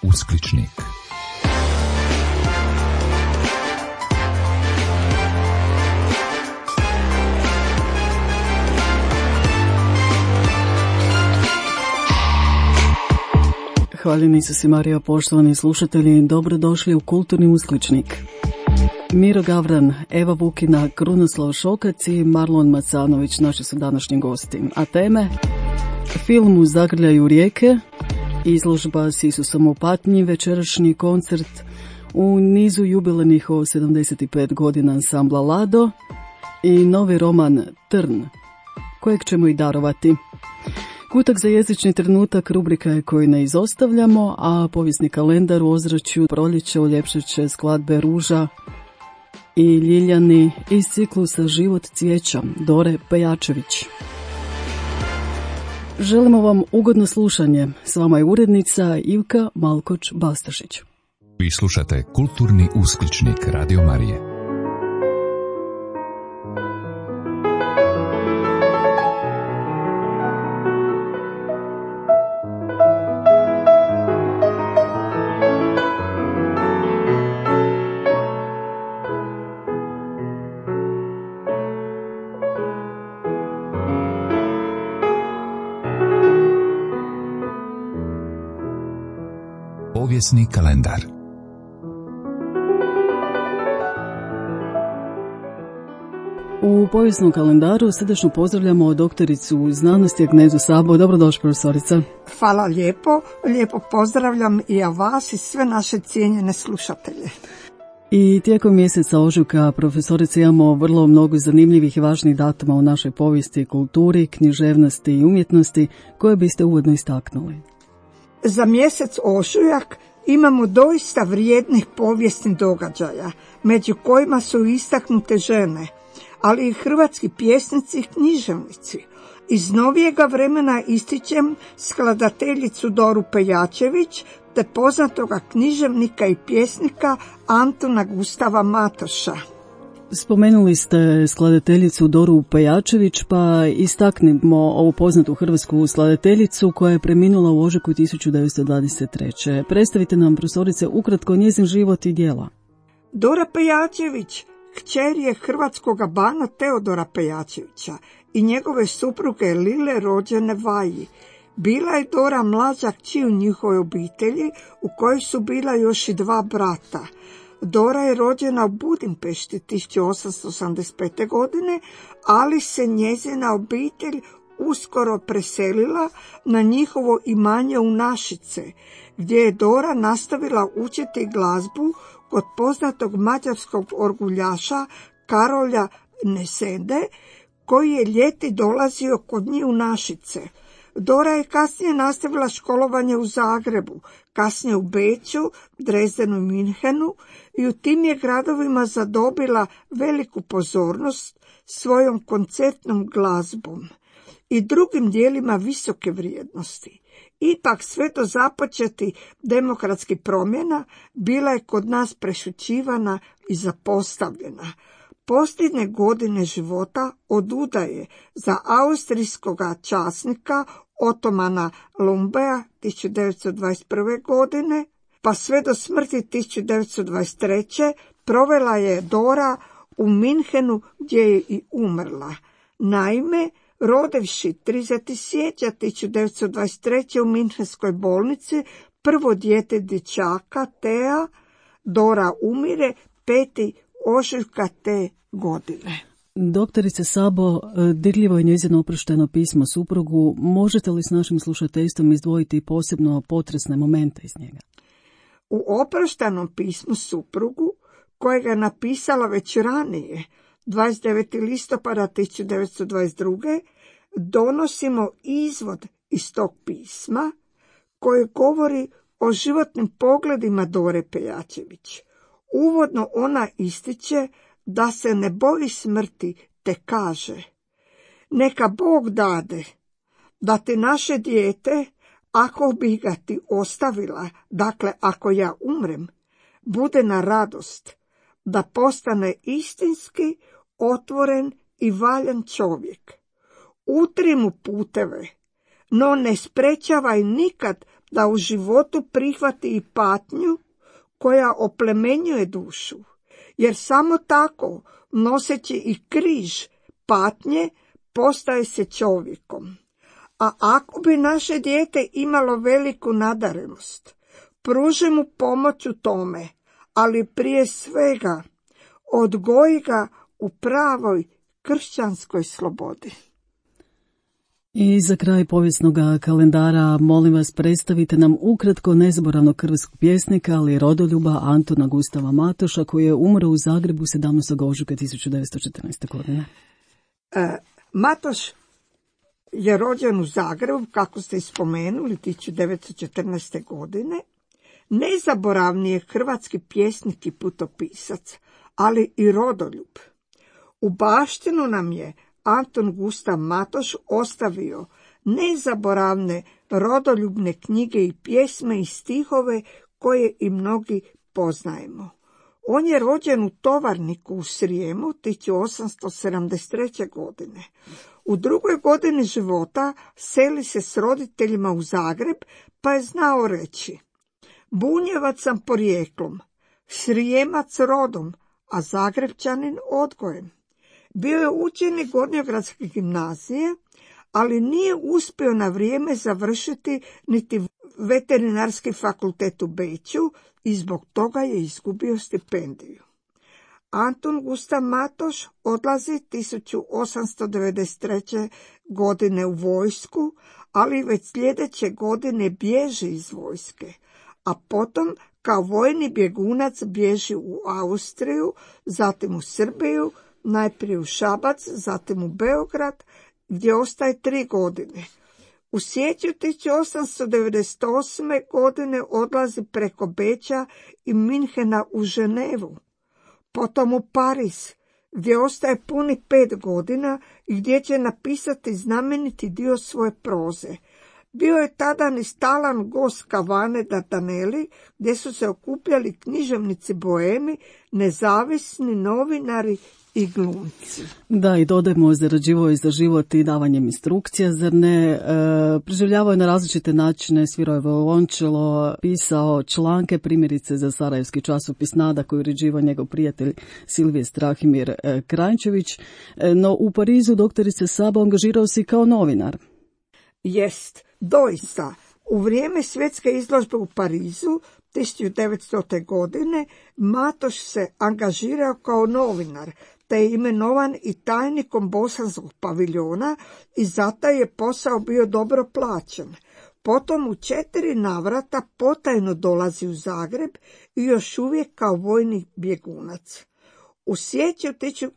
uskličnik. Hvaljeni Isus i Marija, poštovani slušatelji, dobrodošli u Kulturni uskličnik. Miro Gavran, Eva Vukina, Krunoslav Šokac i Marlon Macanović naši su današnji gosti. A teme? Film U zagrljaju rijeke, izložba s Isusom u patnji, večerašnji koncert u nizu jubilenih o 75 godina ansambla Lado i novi roman Trn, kojeg ćemo i darovati. Kutak za jezični trenutak rubrika je koju ne izostavljamo, a povijesni kalendar u ozračju proljeća uljepšat će skladbe Ruža i Ljiljani iz ciklusa Život cvijeća Dore Pejačević. Želimo vam ugodno slušanje. S vama je urednica Ivka Malkoč-Bastašić. Vi slušate Kulturni uskličnik Radio Marije. Povijesni kalendar. U povijesnom kalendaru srdečno pozdravljamo doktoricu znanosti Agnezu Sabo. Dobrodošli, profesorica. Hvala lijepo. Lijepo pozdravljam i ja vas i sve naše cijenjene slušatelje. I tijekom mjeseca ožujka, profesorice, imamo vrlo mnogo zanimljivih i važnih datuma u našoj povijesti, kulturi, književnosti i umjetnosti koje biste uvodno istaknuli. Za mjesec ožujak imamo doista vrijednih povijesnih događaja, među kojima su istaknute žene, ali i hrvatski pjesnici i književnici. Iz novijega vremena ističem skladateljicu Doru Pejačević, te poznatoga književnika i pjesnika Antuna Gustava Matoša. Spomenuli ste skladateljicu Doru Pejačević, pa istaknimo ovu poznatu hrvatsku skladateljicu koja je preminula u ožujku 1923. Predstavite nam, profesorice, ukratko njezin život i djela. Dora Pejačević kćer je hrvatskoga bana Teodora Pejačevića i njegove supruge Lile rođene Vaji. Bila je Dora mlađa kći u njihovoj obitelji, u kojoj su bila još i dva brata. Dora je rođena u Budimpešti 1885. godine, ali se njezina obitelj uskoro preselila na njihovo imanje u Našice, gdje je Dora nastavila učiti glazbu kod poznatog mađarskog orguljaša Karolja Nesende, koji je ljeti dolazio kod njih u Našice. Dora je kasnije nastavila školovanje u Zagrebu, kasnije u Beču, Drezdenu i Minhenu i u tim je gradovima zadobila veliku pozornost svojom koncertnom glazbom i drugim dijelima visoke vrijednosti. Ipak sve do započeti demokratskih promjena bila je kod nas prešućivana i zapostavljena. Posljednje godine života odudaje za austrijskoga časnika Otomana Lumbea 1921. godine, pa sve do smrti 1923. provela je Dora u Minhenu gdje je i umrla. Naime, rodivši 30. siječnja 1923. u Minhenskoj bolnici prvo dijete dječaka Tea, Dora umire 5. ožujka te godine. Doktorice Sabo, dirljivo je njezino oprošteno pismo suprugu. Možete li s našim slušateljstvom izdvojiti posebno potresne momente iz njega? U oproštenom pismu suprugu, kojega je napisala već ranije, 29. listopada 1922. donosimo izvod iz tog pisma koje govori o životnim pogledima Dore Pejačević. Uvodno ona ističe da se ne boji smrti, te kaže: neka Bog dade da ti naše dijete, ako bi ga ti ostavila, dakle ako ja umrem, bude na radost, da postane istinski, otvoren i valjan čovjek. Utri mu puteve, no ne sprečavaj nikad da u životu prihvati i patnju koja oplemenjuje dušu, jer samo tako, noseći i križ patnje, postaje se čovjekom. A ako bi naše dijete imalo veliku nadarenost, pruži mu pomoć u tome, ali prije svega odgoji ga u pravoj kršćanskoj slobodi. I za kraj povijesnog kalendara molim vas predstavite nam ukratko nezaboravnog hrvatskog pjesnika, ali rodoljuba Antuna Gustava Matoša, koji je umro u Zagrebu 17. ožujka 1914. godine. Matoš je rođen u Zagrebu, kako ste spomenuli, 1914. godine. Nezaboravni je hrvatski pjesnik i putopisac, ali i rodoljub. U baštinu nam je Antun Gustav Matoš ostavio nezaboravne rodoljubne knjige i pjesme i stihove koje i mnogi poznajemo. On je rođen u Tovarniku u Srijemu 1873. godine. U drugoj godini života seli se s roditeljima u Zagreb, pa je znao reći: Bunjevac sam porijeklom, Srijemac rodom, a Zagrebčanin odgojem. Bio je učenik Gornjogradske gimnazije, ali nije uspio na vrijeme završiti niti veterinarski fakultet u Beču i zbog toga je izgubio stipendiju. Antun Gustav Matoš odlazi 1893. godine u vojsku, ali već sljedeće godine bježi iz vojske, a potom kao vojni bjegunac bježi u Austriju, zatim u Srbiju, najprije u Šabac, zatim u Beograd, gdje ostaje 3 godine. U siječnju 1898. godine odlazi preko Beča i Minhena u Ženevu, potom u Pariz, gdje ostaje puni 5 godina i gdje će napisati znameniti dio svoje proze. Bio je tada i stalan gost kavane Dardaneli, gdje su se okupljali književnici boemi, nezavisni novinari i glumci. Da, i dodajmo, zarađivao je za život i davanjem instrukcija, zar ne? Preživljavao je na različite načine, svirao je violončelo, pisao članke, primjerice za sarajevski časopis Nada, koji uređivao njegov prijatelj Silvije Strahimir Kranjčević. No u Parizu doktorice Sabo angažirao se kao novinar. Jest, doista. U vrijeme svjetske izložbe u Parizu 1900. godine Matoš se angažirao kao novinar, te je imenovan i tajnikom bosanskog paviljona i zato je posao bio dobro plaćen. Potom u 4 navrata potajno dolazi u Zagreb i još uvijek kao vojni bjegunac. U siječnju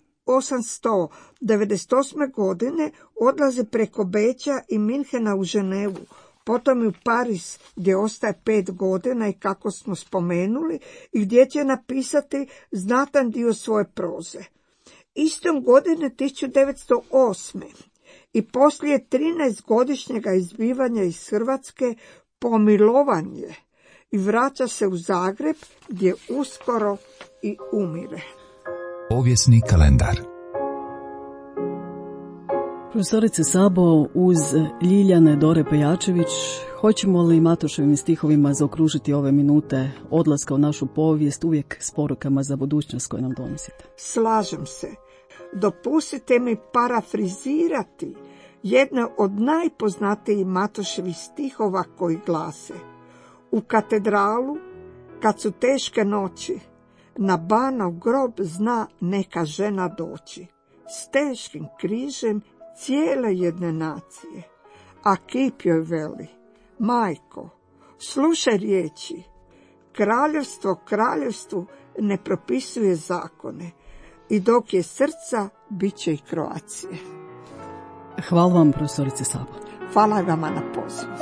1898. godine odlazi preko Beča i Minhena u Ženevu, potom i u Pariz, gdje ostaje 5 godina i kako smo spomenuli, i gdje će napisati znatan dio svoje proze. Istom godine 1908. i poslije 13-godišnjega izbivanja iz Hrvatske pomilovan je i vraća se u Zagreb, gdje uskoro i umire. Povijesni kalendar. Profesorice Sabo, uz Ljiljane Dore Pejačević, hoćemo li Matoševim stihovima zaokružiti ove minute odlaska u našu povijest, uvijek s porukama za budućnost koje nam donosite? Slažem se. Dopustite mi parafrizirati jedne od najpoznatijih Matoševih stihova koji glase: U katedralu, kad su teške noći, na Banov grob zna neka žena doći, s teškim križem cijele jedne nacije. A kip joj veli: Majko, slušaj riječi, kraljevstvo kraljevstvu ne propisuje zakone, i dok je srca, bit će i Kroacije. Hvala vam, profesorice Sabo. Hvala vama na pozivu.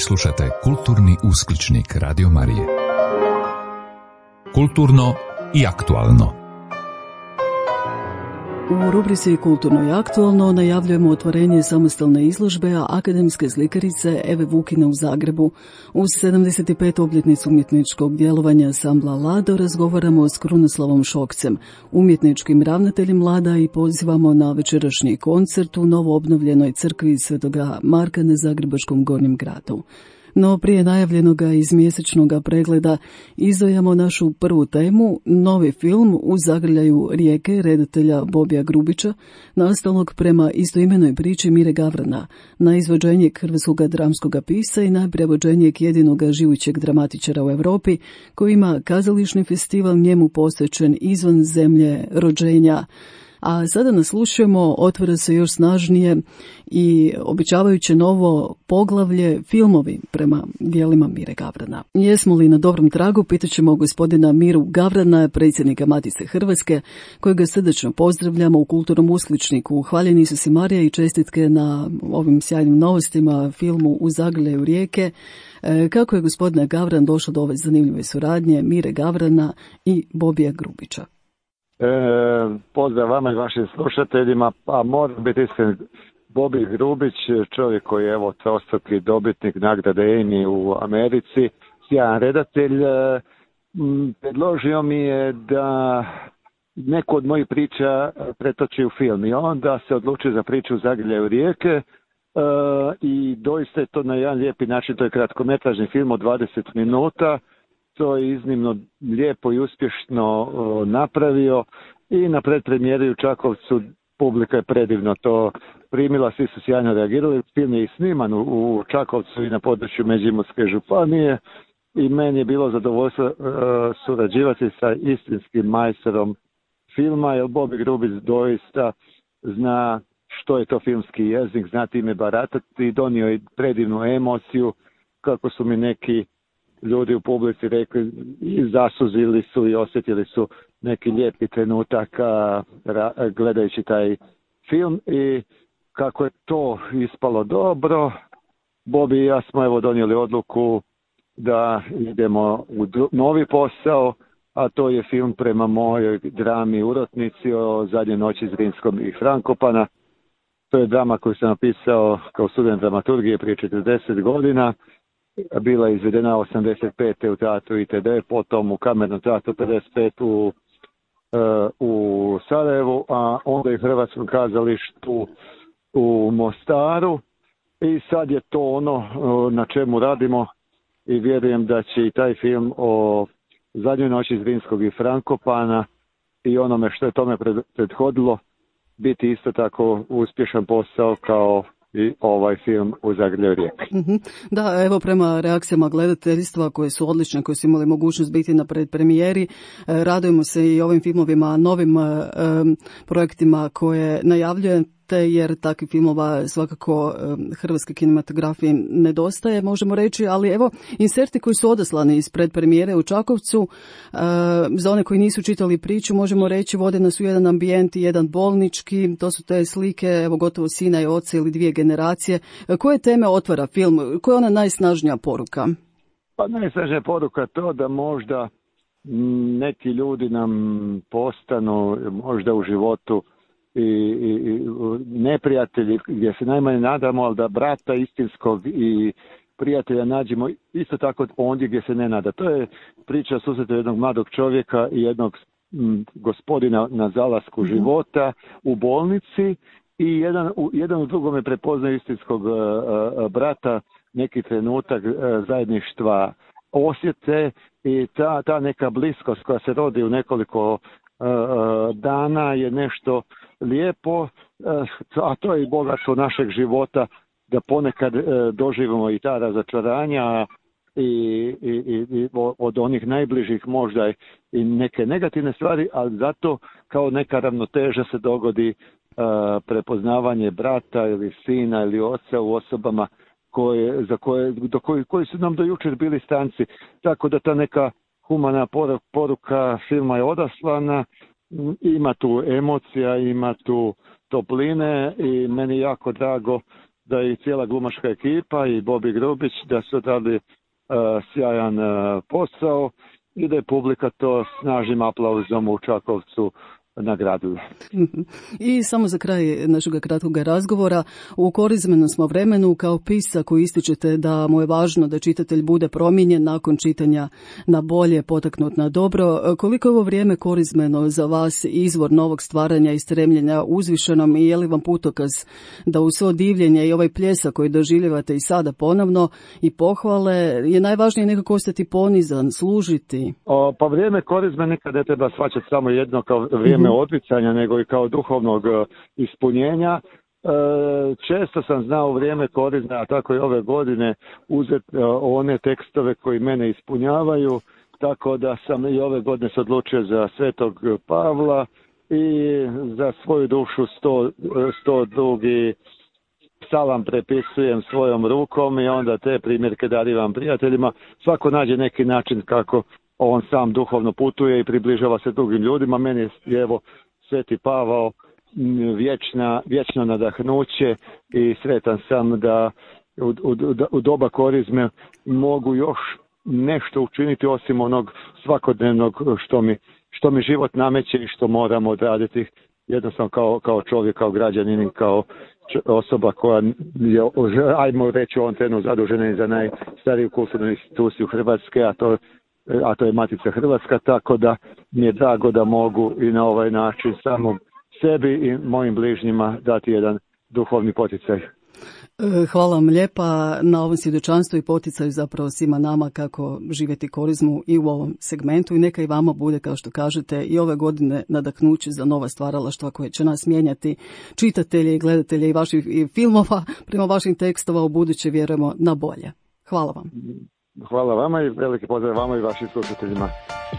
Slušate kulturni uskličnik Radio Marije. Kulturno i aktualno. U rubrici Kulturno i aktualno najavljujemo otvorenje samostalne izložbe akademske slikarice Eve Vukine u Zagrebu. Uz 75. obljetnicu umjetničkog djelovanja ansambla Lado razgovaramo s Krunoslavom Šokcem, umjetničkim ravnateljem Lada, i pozivamo na večerašnji koncert u novo obnovljenoj crkvi Svetoga Marka na zagrebačkom Gornjem gradu. No prije najavljenoga iz mjesečnog pregleda izdvajamo našu prvu temu, novi film U zagrljaju rijeke redatelja Bobija Grubića, nastalog prema istoimenoj priči Mire Gavrana, na izvođenje hrvatskog dramskog pisca i na prevođenje jedinog živućeg dramatičara u Europi, koji ima kazališni festival njemu posvećen izvan zemlje rođenja. A sada naslušujemo, otvara se još snažnije i obećavajuće novo poglavlje filmovi prema djelima Mire Gavrana. Jesmo li na dobrom tragu, pitaćemo gospodina Miru Gavrana, predsjednika Matice Hrvatske, kojega srdačno pozdravljamo u Kulturnom uskličniku. Hvaljeni su si Marija i čestitke na ovim sjajnim novostima, filmu U zagrljaju rijeke. Kako je gospodina Gavran došao do ove zanimljive suradnje Mire Gavrana i Bobija Grubića? Pozdrav vama i vašim slušateljima. Pa moram biti iskren, Bobij Grubić, čovjek koji je trostruki dobitnik nagrade Emmy u Americi, sjajan redatelj, predložio mi je da neku od mojih priča pretoči u film i onda se odlučio za priču U zagrljaju rijeke i doista je to na jedan lijepi način, to je kratkometražni film od 20 minuta. To je iznimno lijepo i uspješno napravio i na predpremijeri u Čakovcu publika je predivno to primila, svi su sjajno reagirali. Film je i sniman u Čakovcu i na području Međimurske županije i meni je bilo zadovoljstvo surađivati sa istinskim majstorom filma, jer Bobij Grubić doista zna što je to filmski jezik, zna time baratati i donio je predivnu emociju, kako su mi neki ljudi u publici rekli, i zasuzili su i osjetili su neki lijepi trenutak gledajući taj film i kako je to ispalo dobro. Bobi i ja smo donijeli odluku da idemo u novi posao, a to je film prema mojoj drami Urotnici o zadnjoj noći Zrinskom i Frankopana. To je drama koju sam napisao kao student dramaturgije prije 40 godina. Bila je izvedena 85. u teatru ITD, potom u kamernom teatru 55. u Sarajevu, a onda i u Hrvatskom kazalištu u Mostaru. I sad je to ono na čemu radimo i vjerujem da će i taj film o zadnjoj noći Zrinskog i Frankopana i onome što je tome prethodilo biti isto tako uspješan posao kao i ovaj film U zagrljaju rijeke. Da, evo prema reakcijama gledateljstva koje su odlične, koje su imali mogućnost biti na predpremijeri, radujemo se i ovim filmovima, novim projektima koje najavljujete, jer takvih filmova svakako hrvatske kinematografije nedostaje, možemo reći, ali evo inserti koji su odaslani iz predpremijere u Čakovcu, za one koji nisu čitali priču, možemo reći, vode nas u jedan ambijent i jedan bolnički, to su te slike, evo gotovo sina i oca ili dvije generacije. Koje teme otvara film? Koja je ona najsnažnija poruka? Pa najsnažnija poruka to da možda neki ljudi nam postanu možda u životu i neprijatelji gdje se najmanje nadamo, ali da brata istinskog i prijatelja nađemo isto tako ondje gdje se ne nada. To je priča o susretu jednog mladog čovjeka i jednog gospodina na zalasku života u bolnici i jedan u drugome prepoznaju istinskog brata, neki trenutak zajedništva osjete i ta neka bliskost koja se rodi u nekoliko dana je nešto lijepo, a to je i bogatstvo našeg života, da ponekad doživimo i ta razočaranja i od onih najbližih možda i neke negativne stvari, ali zato kao neka ravnoteža se dogodi prepoznavanje brata ili sina ili oca u osobama koji su nam do jučer bili stranci. Tako da ta neka humana poruka filma je odaslana, ima tu emocija, ima tu topline i meni je jako drago da i cijela glumačka ekipa i Bobi Grubić da su dali sjajan posao i da je publika to snažnim aplauzom u Čakovcu nagradili. I samo za kraj našeg kratkog razgovora, u korizmenom smo vremenu, kao pisac koji ističete da mu je važno da čitatelj bude promijenjen nakon čitanja na bolje, potaknut na dobro. Koliko je ovo vrijeme korizmeno za vas izvor novog stvaranja i stremljenja uzvišenom i je li vam putokaz da u svo divljenje i ovaj pljesak koji doživljavate i sada ponovno i pohvale je najvažnije nekako ostati ponizan, služiti? Pa vrijeme korizme nikad ne treba shvaćati samo jedno kao vrijeme odricanja, nego i kao duhovnog ispunjenja. Često sam znao u vrijeme korizme, a tako i ove godine, uzeti one tekstove koji mene ispunjavaju, tako da sam i ove godine se odlučio za Svetog Pavla i za svoju dušu 100 dugi psalam prepisujem svojom rukom i onda te primjerke darivam prijateljima. Svako nađe neki način kako on sam duhovno putuje i približava se drugim ljudima. Meni je evo Sveti Pavao vječno nadahnuće i sretan sam da u doba korizme mogu još nešto učiniti osim onog svakodnevnog što mi život nameće i što moramo odraditi. Jednostavno kao čovjek, kao građanin, kao osoba koja je, ajmo reći, u ovom trenu zadužena za najstariju kulturnu instituciju Hrvatske, a to je Matica Hrvatska, tako da mi je drago da mogu i na ovaj način samom sebi i mojim bližnjima dati jedan duhovni poticaj. Hvala vam lijepa na ovom svjedočanstvu i poticaju zapravo svima nama kako živjeti korizmu i u ovom segmentu i neka i vama bude, kao što kažete, i ove godine nadahnuće za nova stvaralaštva koje će nas mijenjati, čitatelje i gledatelje i vaših filmova prema vašim tekstova u buduće, vjerujemo, na bolje. Hvala vam. Hvala vama i veliki pozdrav vama i vašim slušateljima.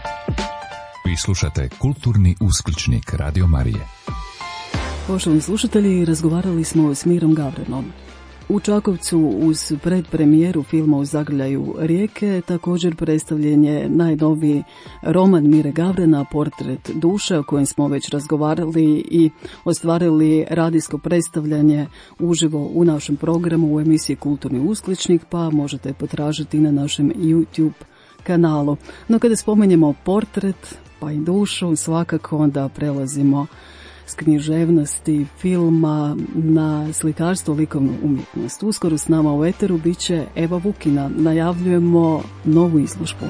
Vi slušate Kulturni uskličnik Radio Marije. Poštovani slušatelji, razgovarali smo s Mirom Gavranom. U Čakovcu uz predpremijeru filma U zagrljaju rijeke također predstavljen je najnoviji roman Mire Gavrana, Portret duše, o kojem smo već razgovarali i ostvarili radijsko predstavljanje uživo u našem programu u emisiji Kulturni uskličnik, pa možete potražiti na našem YouTube kanalu. No kada spomenjemo portret pa i dušu, svakako onda prelazimo s književnosti, filma na slikarstvo, likovnu umjetnost. Uskoro s nama u eteru bit će Eva Vukina. Najavljujemo novu izložbu.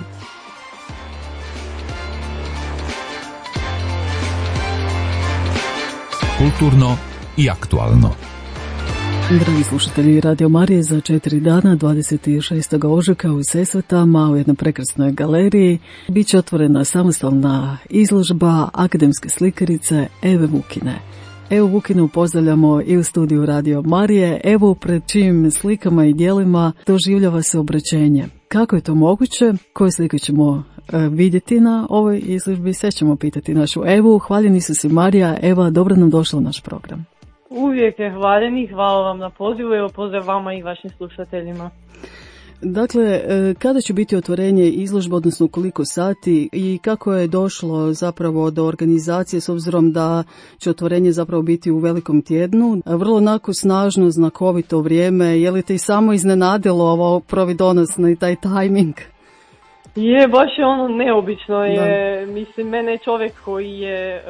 Kulturno i aktualno. Dragi slušatelji Radio Marije, za 4 dana, 26. ožujka u Sesvetama, u jednoj prekrasnoj galeriji, bit će otvorena samostalna izložba akademske slikarice Eve Vukine. Evo Vukinu pozdravljamo i u studiju Radio Marije. Evo, pred čijim slikama i dijelima doživljava se obraćenje. Kako je to moguće? Koje slike ćemo vidjeti na ovoj izložbi? Sve ćemo pitati našu Evu. Hvaljeni su si Marija. Eva, dobro nam došla u naš program. Uvijek je hvaljeni, hvala vam na pozivu, evo pozdrav vama i vašim slušateljima. Dakle, kada će biti otvorenje izložbe, odnosno koliko sati i kako je došlo zapravo do organizacije s obzirom da će otvorenje zapravo biti u velikom tjednu? Vrlo onako snažno, znakovito vrijeme, je li te i samo iznenadilo ovo providonosno i taj tajming? Je, baš je ono neobično, je, mislim, mene je čovjek koji je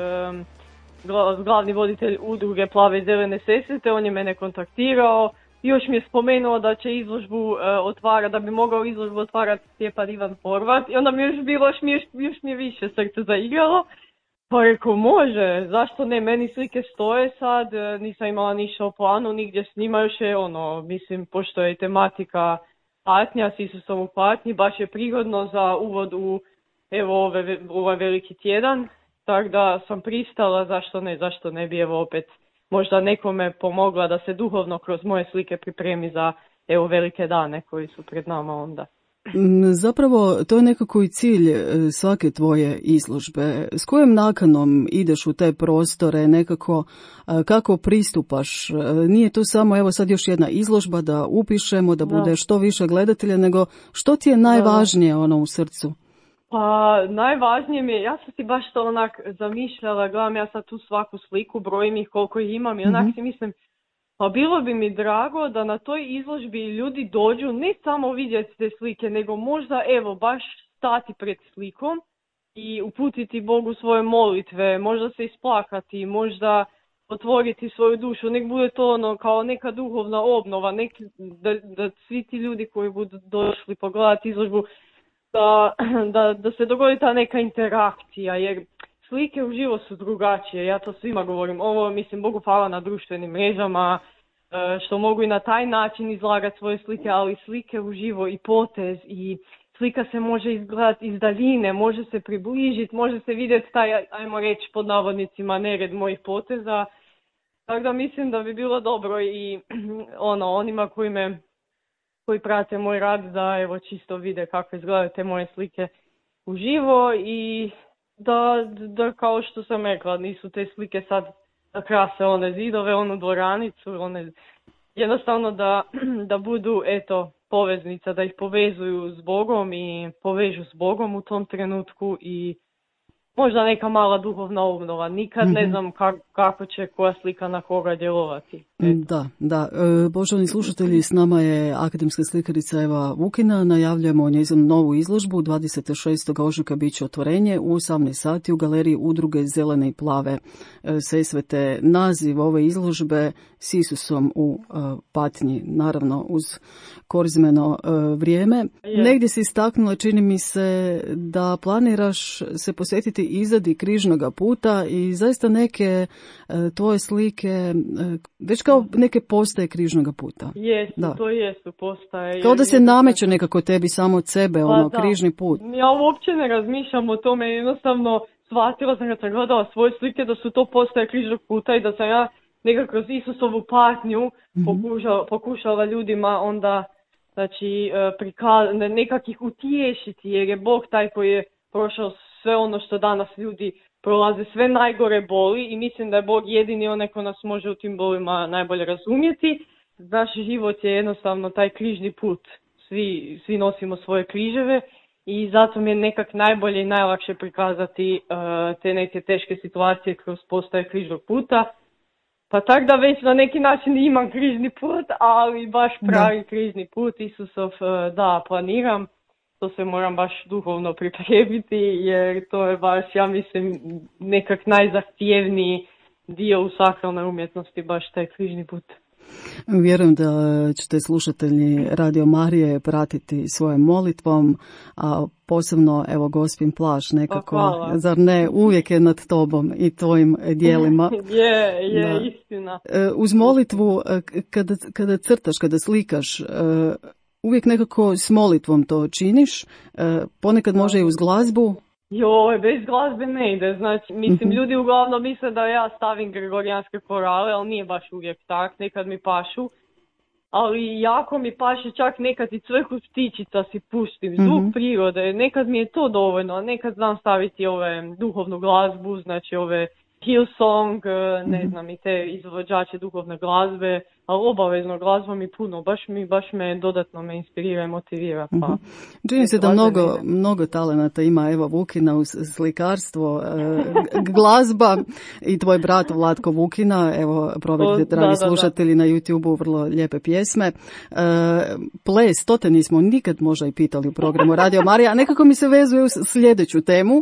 glavni voditelj udruge Plave i zelene Sesvete, on je mene kontaktirao. Još mi je spomenuo da će izložbu otvarati, da bi mogao izložbu otvarati Stjepan Ivan Horvat. I onda mi je još bilo, još mi je više srce zaigralo. Pa rekao, može, zašto ne, meni slike stoje sad, nisam imala ništa u planu, nigdje snima, još je mislim, pošto je tematika patnja, s Isusom u patnji, baš je prigodno za uvod u ovaj veliki tjedan. Tako da sam pristala, zašto ne bi opet možda nekome pomogla da se duhovno kroz moje slike pripremi za velike dane koji su pred nama onda. Zapravo, to je nekako i cilj svake tvoje izložbe. S kojom nakanom ideš u te prostore, nekako kako pristupaš? Nije to samo, evo sad još jedna izložba da upišemo, da bude što više gledatelja, nego što ti je najvažnije u srcu? Pa najvažnije mi je, ja sam si baš to onak zamišljala, gledam ja sad tu svaku sliku, brojim ih koliko ih imam i onak si mislim, Pa bilo bi mi drago da na toj izložbi ljudi dođu ne samo vidjeti te slike, nego možda evo baš stati pred slikom i uputiti Bogu svoje molitve, možda se isplakati, možda otvoriti svoju dušu, nek bude to ono kao neka duhovna obnova, da svi ti ljudi koji budu došli pogledati izložbu, da se dogodi ta neka interakcija, jer slike uživo su drugačije, ja to svima govorim. Ovo, mislim, Bogu hvala na društvenim mrežama, što mogu i na taj način izlagati svoje slike, ali slike uživo i potez i slika se može izgledati iz daljine, može se približiti, može se vidjeti taj, ajmo reći pod navodnicima, nered mojih poteza. Tako da mislim da bi bilo dobro i onima koji prate moj rad da evo čisto vide kako izgledaju te moje slike uživo i da kao što sam rekla, nisu te slike sad da krase one zidove, onu dvoranicu, jednostavno da budu poveznica, da ih povezuju s Bogom i povežu s Bogom u tom trenutku i možda neka mala duhovna obnova. Nikad ne znam kako će koja slika na koga djelovati. Da. Poštovani slušatelji, s nama je akademska slikarica Eva Vukina. Najavljujemo njezinu novu izložbu. 26. ožujka bit će otvorenje u 18 sati u galeriji Udruge Zelene i Plave Sesvete. Naziv ove izložbe s Isusom u patnji, naravno uz korizmeno vrijeme. Negdje si istaknula, čini mi se, da planiraš se posjetiti izradi križnoga puta i zaista neke tvoje slike već kao neke postaje križnoga puta. To jesu postaje. Kao da se nameće nekako tebi samo od sebe, križni put. Ja uopće ne razmišljam o tome, jednostavno shvatila sam kad sam gledala svoje slike da su to postaje križnog puta i da sam ja nekako kroz Isusovu patnju pokušala ljudima onda nekak ih utješiti, jer je Bog taj koji je prošao sve ono što danas ljudi prolaze, sve najgore boli i mislim da je Bog jedini onaj ko nas može u tim bolima najbolje razumjeti. Naš život je jednostavno taj križni put. Svi nosimo svoje križeve i zato mi je nekak najbolje i najlakše prikazati te neke teške situacije kroz postaje križnog puta. Pa tako da već na neki način imam križni put, ali baš pravi križni put Isusov, planiram. To se moram baš duhovno pripremiti jer to je baš, ja mislim, nekak najzahtjevniji dio u sakralnoj umjetnosti, baš taj križni put. Vjerujem da ćete slušatelji Radio Marije pratiti svojom molitvom, a posebno, evo, Gospin plašt nekako, zar ne, uvijek je nad tobom i tvojim djelima. je, istina. Uz molitvu, kada crtaš, kada slikaš, uvijek nekako s molitvom to činiš, ponekad može i uz glazbu. Bez glazbe ne ide, znači, mislim, ljudi uglavnom misle da ja stavim gregorijanske korale, ali nije baš uvijek tak, nekad mi pašu, ali jako mi paše čak nekad i cvrhu ptičica si pustim, zvuk prirode, nekad mi je to dovoljno, a nekad znam staviti duhovnu glazbu, znači Hillsong, ne znam, i te izvođače duhovne glazbe, ali obavezno glazba mi puno, baš me dodatno me inspirira i motivira. Pa. Čini se da mnogo talenata ima Eva Vukina uz slikarstvo, glazba i tvoj brat Vlatko Vukina, evo provedite, dragi slušatelji, na YouTube-u vrlo lijepe pjesme. Ples, to te nismo nikad možda i pitali u programu Radio Marija, a nekako mi se vezuje u sljedeću temu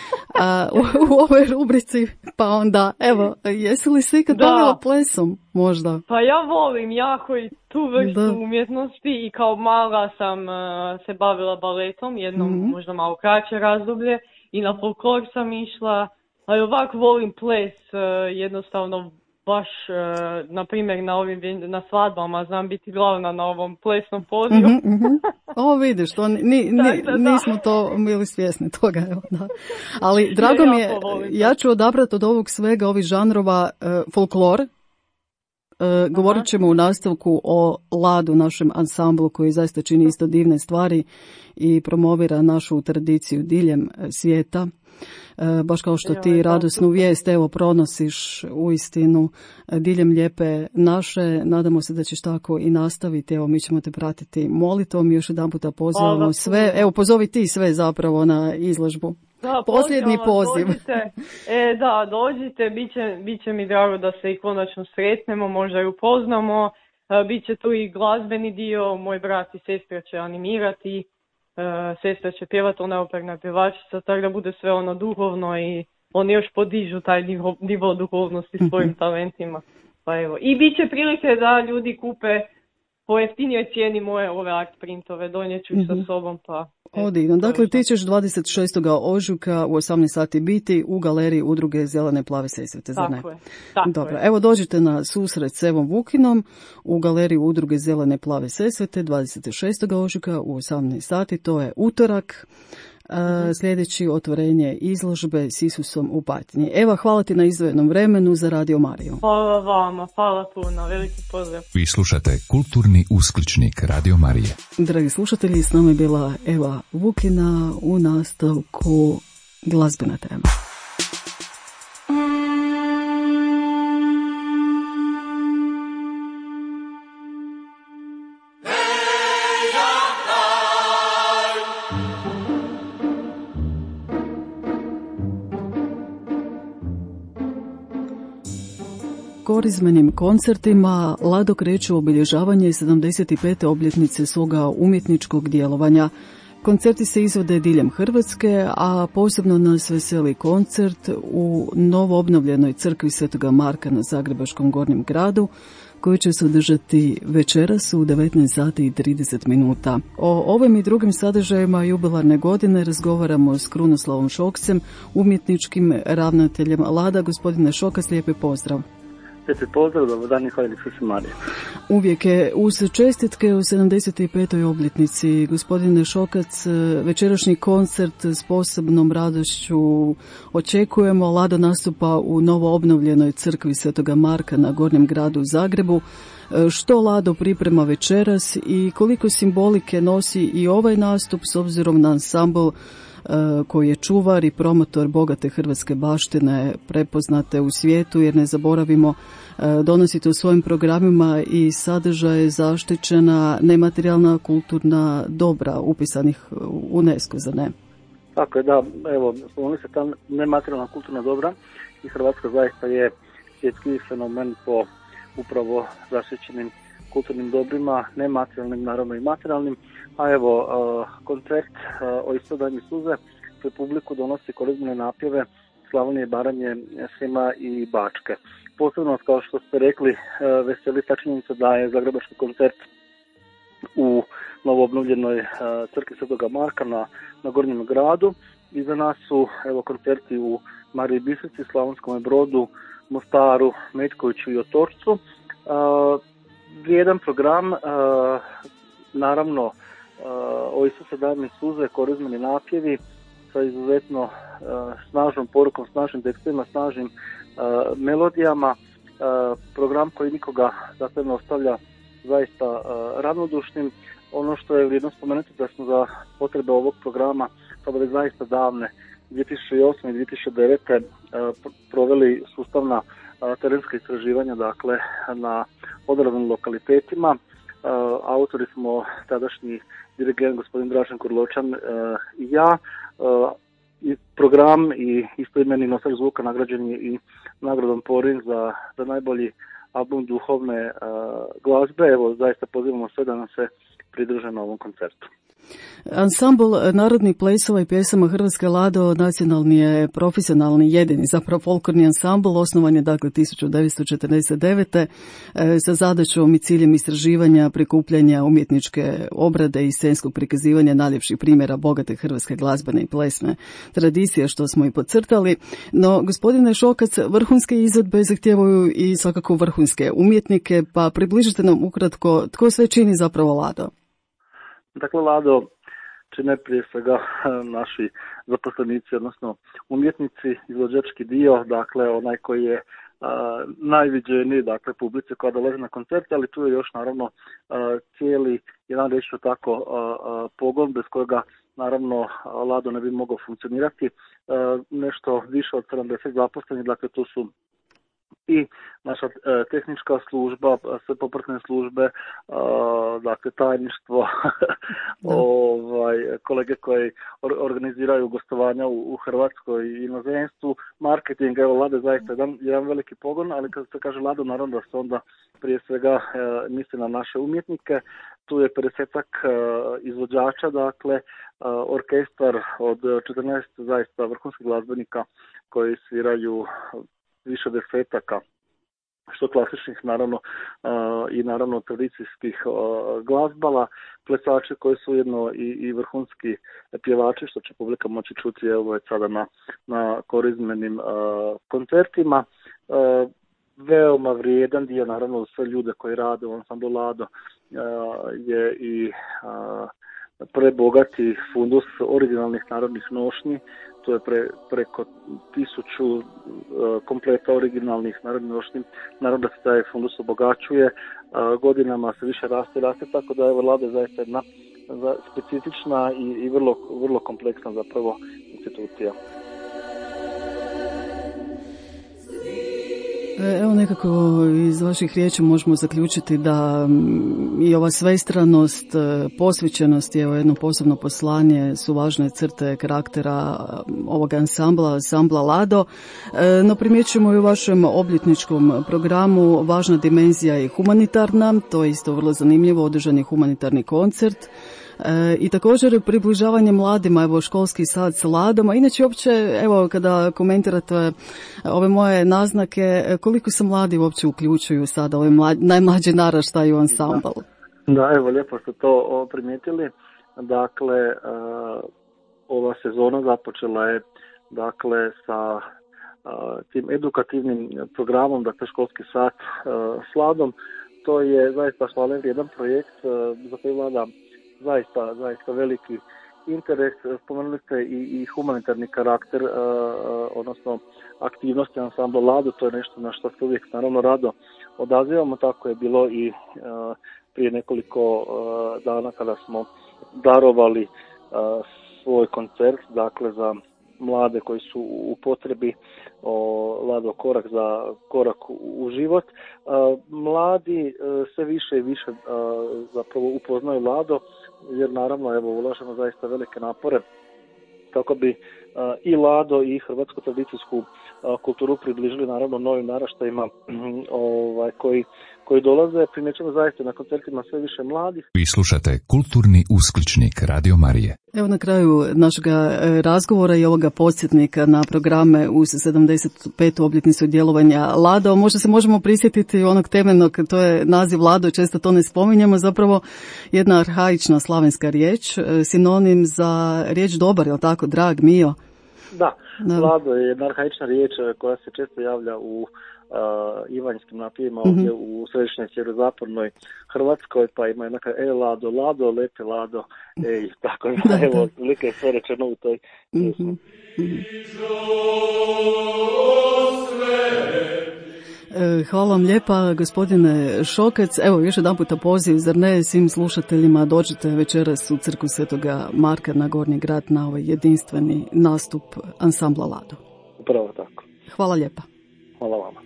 u ovoj rubrici, pa onda, evo, jesi li se ikad bavila plesom možda? Pa ja volim jako i tu vrstu umjetnosti i kao mala sam se bavila baletom, jednom možda malo kraće razdoblje i na folklor sam išla, ali ovako volim ples, jednostavno baš, na primjer, na svadbama znam biti glavna na ovom plesnom podiju. Ovo vidiš, to nismo to bili svjesni toga. Evo, da. Ali drago mi je, ja ću odabrati od ovog svega, ovih žanrova, folklor. Govorit ćemo u nastavku o Ladu, našem ansamblu koji zaista čini isto divne stvari i promovira našu tradiciju diljem svijeta. Baš kao što ti radosnu vijest evo pronosiš uistinu diljem lijepe naše. Nadamo se da ćeš tako i nastaviti. Evo, mi ćemo te pratiti molitvom i još jedan puta pozivamo sve. Evo, pozovi ti sve zapravo na izložbu. Da, posljednji poziv. Dođite, dođite, bit će mi drago da se i konačno sretnemo, možda i upoznamo. Biće tu i glazbeni dio, moj brat i sestra će animirati, sestra će pjevati, ona je operna pjevačica, tako da bude sve ono duhovno i oni još podižu taj nivo duhovnosti svojim talentima. Pa evo. I bit će prilike da ljudi kupe po jeftinijoj cijeni moje ove art printove, donijet ću ih sa sobom. Pa, Odivno. Dakle, ti ćeš 26. ožujka u 18 sati biti u galeriji Udruge Zelene plave Sesvete, zar ne? Tako je. Tako Dobro, je. evo dođite na susret s Evom Vukinom u galeriji Udruge Zelene plave Sesvete 26. ožujka u 18 sati, to je utorak. Sljedeći otvorenje izložbe s Isusom u patnji. Eva, hvala ti na izdvojenom vremenu za Radio Mariju. Hvala vama, hvala puno, veliki pozdrav. Vi slušate Kulturni uskličnik Radio Marije. Dragi slušatelji, s nama je bila Eva Vukina, u nastavku glazbena tema. Korizmenim koncertima Lado kreće u obilježavanje 75. obljetnice svoga umjetničkog djelovanja. Koncerti se izvode diljem Hrvatske, a posebno nas veseli koncert u novo obnovljenoj crkvi Svetoga Marka na Zagrebačkom Gornjem gradu, koji će se održati večeras u 19 sati i 30 minuta. O ovim i drugim sadržajima jubilarne godine razgovaramo s Krunoslavom Šokcem, umjetničkim ravnateljem Lada. Gospodine Šokac, lijepi pozdrav. Lijepi pozdrav, dobar dan i hvala Isusu Mariju. Uvijek je uz čestitke u 75. obljetnici. Gospodine Šokac, večerašnji koncert s posebnom radošću očekujemo. Lado nastupa u novo obnovljenoj crkvi Svetoga Marka na Gornjem gradu u Zagrebu. Što Lado priprema večeras i koliko simbolike nosi i ovaj nastup s obzirom na ansambl koji je čuvar i promotor bogate hrvatske baštine, prepoznate u svijetu, jer ne zaboravimo, donosite u svojim programima i sadržaje zaštićena nematerijalna kulturna dobra upisanih u UNESCO, za ne? Tako je, da, evo, spomenuli se ta nematerijalna kulturna dobra i Hrvatska zaista je svjetski fenomen po upravo zaštićenim kulturnim dobrima, nematerijalnim, naravno i materijalnim. A evo, koncert o Istodanju suze pred publiku donosi korizmene napjeve Slavonije, Baranje, Srima i Bačke. Posebno, kao što ste rekli, veseli ta činjenica da je zagrebački koncert u novoobnovljenoj crkvi Svetoga Marka na Gornjem gradu. Iza nas su evo koncerti u Mariji Bistrici, Slavonskom Brodu, Mostaru, Metkoviću i Otočcu. Vrijedan program, naravno o Isuse daj mi suze, korizmeni napjevi sa izuzetno snažnom porukom, snažnim tekstovima, snažnim melodijama, program koji nikoga dakle ne ostavlja zaista ravnodušnim. Ono što je vrijedno spomenuti da smo za potrebe ovog programa tada već zaista davne 2008. i 2009. proveli sustavna terenska istraživanja dakle na odabranim lokalitetima. Autori smo tadašnji dirigent gospodin Dražen Kurločan i ja. I program i istoimeni nosač zvuka nagrađen je i nagradom Porin za najbolji album duhovne glazbe. Evo, zaista pozivamo sve da nam se pridruže na ovom koncertu. Ansambl narodnih plesova i pjesama Hrvatske Lado nacionalni je profesionalni, jedini zapravo folklorni ansambl, osnovan je dakle 1949. Sa zadaćom i ciljem istraživanja, prikupljanja umjetničke obrade i scenskog prikazivanja najljepših primjera bogate hrvatske glazbene i plesne tradicije, što smo i podcrtali. No, gospodine Šokac, vrhunske izvedbe zahtijevaju i svakako vrhunske umjetnike, pa približite nam ukratko tko sve čini zapravo Lado. Dakle, Lado čine prije svega naši zaposlenici, odnosno umjetnici, izvođački dio, dakle onaj koji je najviđeniji, dakle publici koja dolazi na koncerte, ali tu je još naravno cijeli jedan reći tako pogon bez kojega naravno Lado ne bi mogao funkcionirati. Nešto više od 70 zaposlenih, dakle tu su i naša tehnička služba, sve popratne službe, dakle tajništvo, kolege koji organiziraju gostovanja u Hrvatskoj i inozemstvu, marketing, evo Lado zaista jedan veliki pogon, ali kad se kaže Lado, naravno da se onda prije svega misli na naše umjetnike. Tu je 50-ak izvođača, dakle orkestar od 14 zaista vrhunskih glazbenika koji sviraju više desetaka, što klasičnih naravno i naravno tradicijskih glazbala, plesači koji su ujedno i vrhunski pjevači, što će publika moći čuti evo sada na korizmenim koncertima. Veoma vrijedan dio, naravno sve ljude koji rade u ansamblu Lado je i prebogati fundus originalnih narodnih nošnji. To je preko 1000 kompleta originalnih narodnih nošnji. Naravno da se taj fundus obogaćuje, godinama se više raste, tako da evo Lado je zaista jedna specifična i vrlo kompleksna zapravo institucija. Evo nekako iz vaših riječi možemo zaključiti da i ova svestranost, posvećenost je jedno posebno poslanje, su važne crte karaktera ovog ansambla Lado. No primjećujemo i u vašem obljetničkom programu važna dimenzija je humanitarna, to je isto vrlo zanimljivo, održan je humanitarni koncert. I također približavanje mladima, evo školski sat s Ladom, a inače uopće, evo kada komentirate ove moje naznake, koliko se mladi uopće uključuju sada, ove najmlađi naraštaj u ansambl? Da, evo lijepo ste to primijetili. Dakle, ova sezona započela je dakle sa tim edukativnim programom, dakle školski sat s Ladom. To je zaista hvale vrijedan projekt za koji vlada zaista veliki interes. Spomenuli ste i humanitarni karakter, odnosno aktivnosti ansambla Lado, to je nešto na što se uvijek naravno rado odazivamo, tako je bilo i prije nekoliko dana kada smo darovali svoj koncert, dakle za mlade koji su u potrebi Lado korak za korak u život. Mladi sve više i više zapravo upoznaju Lado, jer naravno evo ulažemo zaista velike napore kako bi i Lado i hrvatsku tradicijsku kulturu približili naravno novim naraštajima koji dolaze. Primjećujemo zaista na koncertima sve više mladih. Vi slušate Kulturni uskličnik Radio Marije. Evo na kraju našeg razgovora i ovoga podsjetnika na programe uz 75. obljetnicu djelovanja Lado. Možda se možemo prisjetiti onog temeljnog, to je naziv Lado, često to ne spominjemo, zapravo jedna arhaična slavenska riječ, sinonim za riječ dobar, je li tako, drag, mio? Da, Lado je jedna arhaična riječ koja se često javlja u ivanjskim napijima ovdje u središnjoj sjeverozapadnoj Hrvatskoj, pa ima jednaka Lado, Lado, lepe Lado, tako da evo, velike je sve rečeno u toj pjesmi. Hvala vam lijepa, gospodine Šokec. Evo, još jedan puta poziv, zar ne, svim slušateljima, dođite večeras u crkvu Svetoga Marka na Gornji grad na ovaj jedinstveni nastup ansambla Lado. Upravo tako. Hvala lijepa. Hvala vama.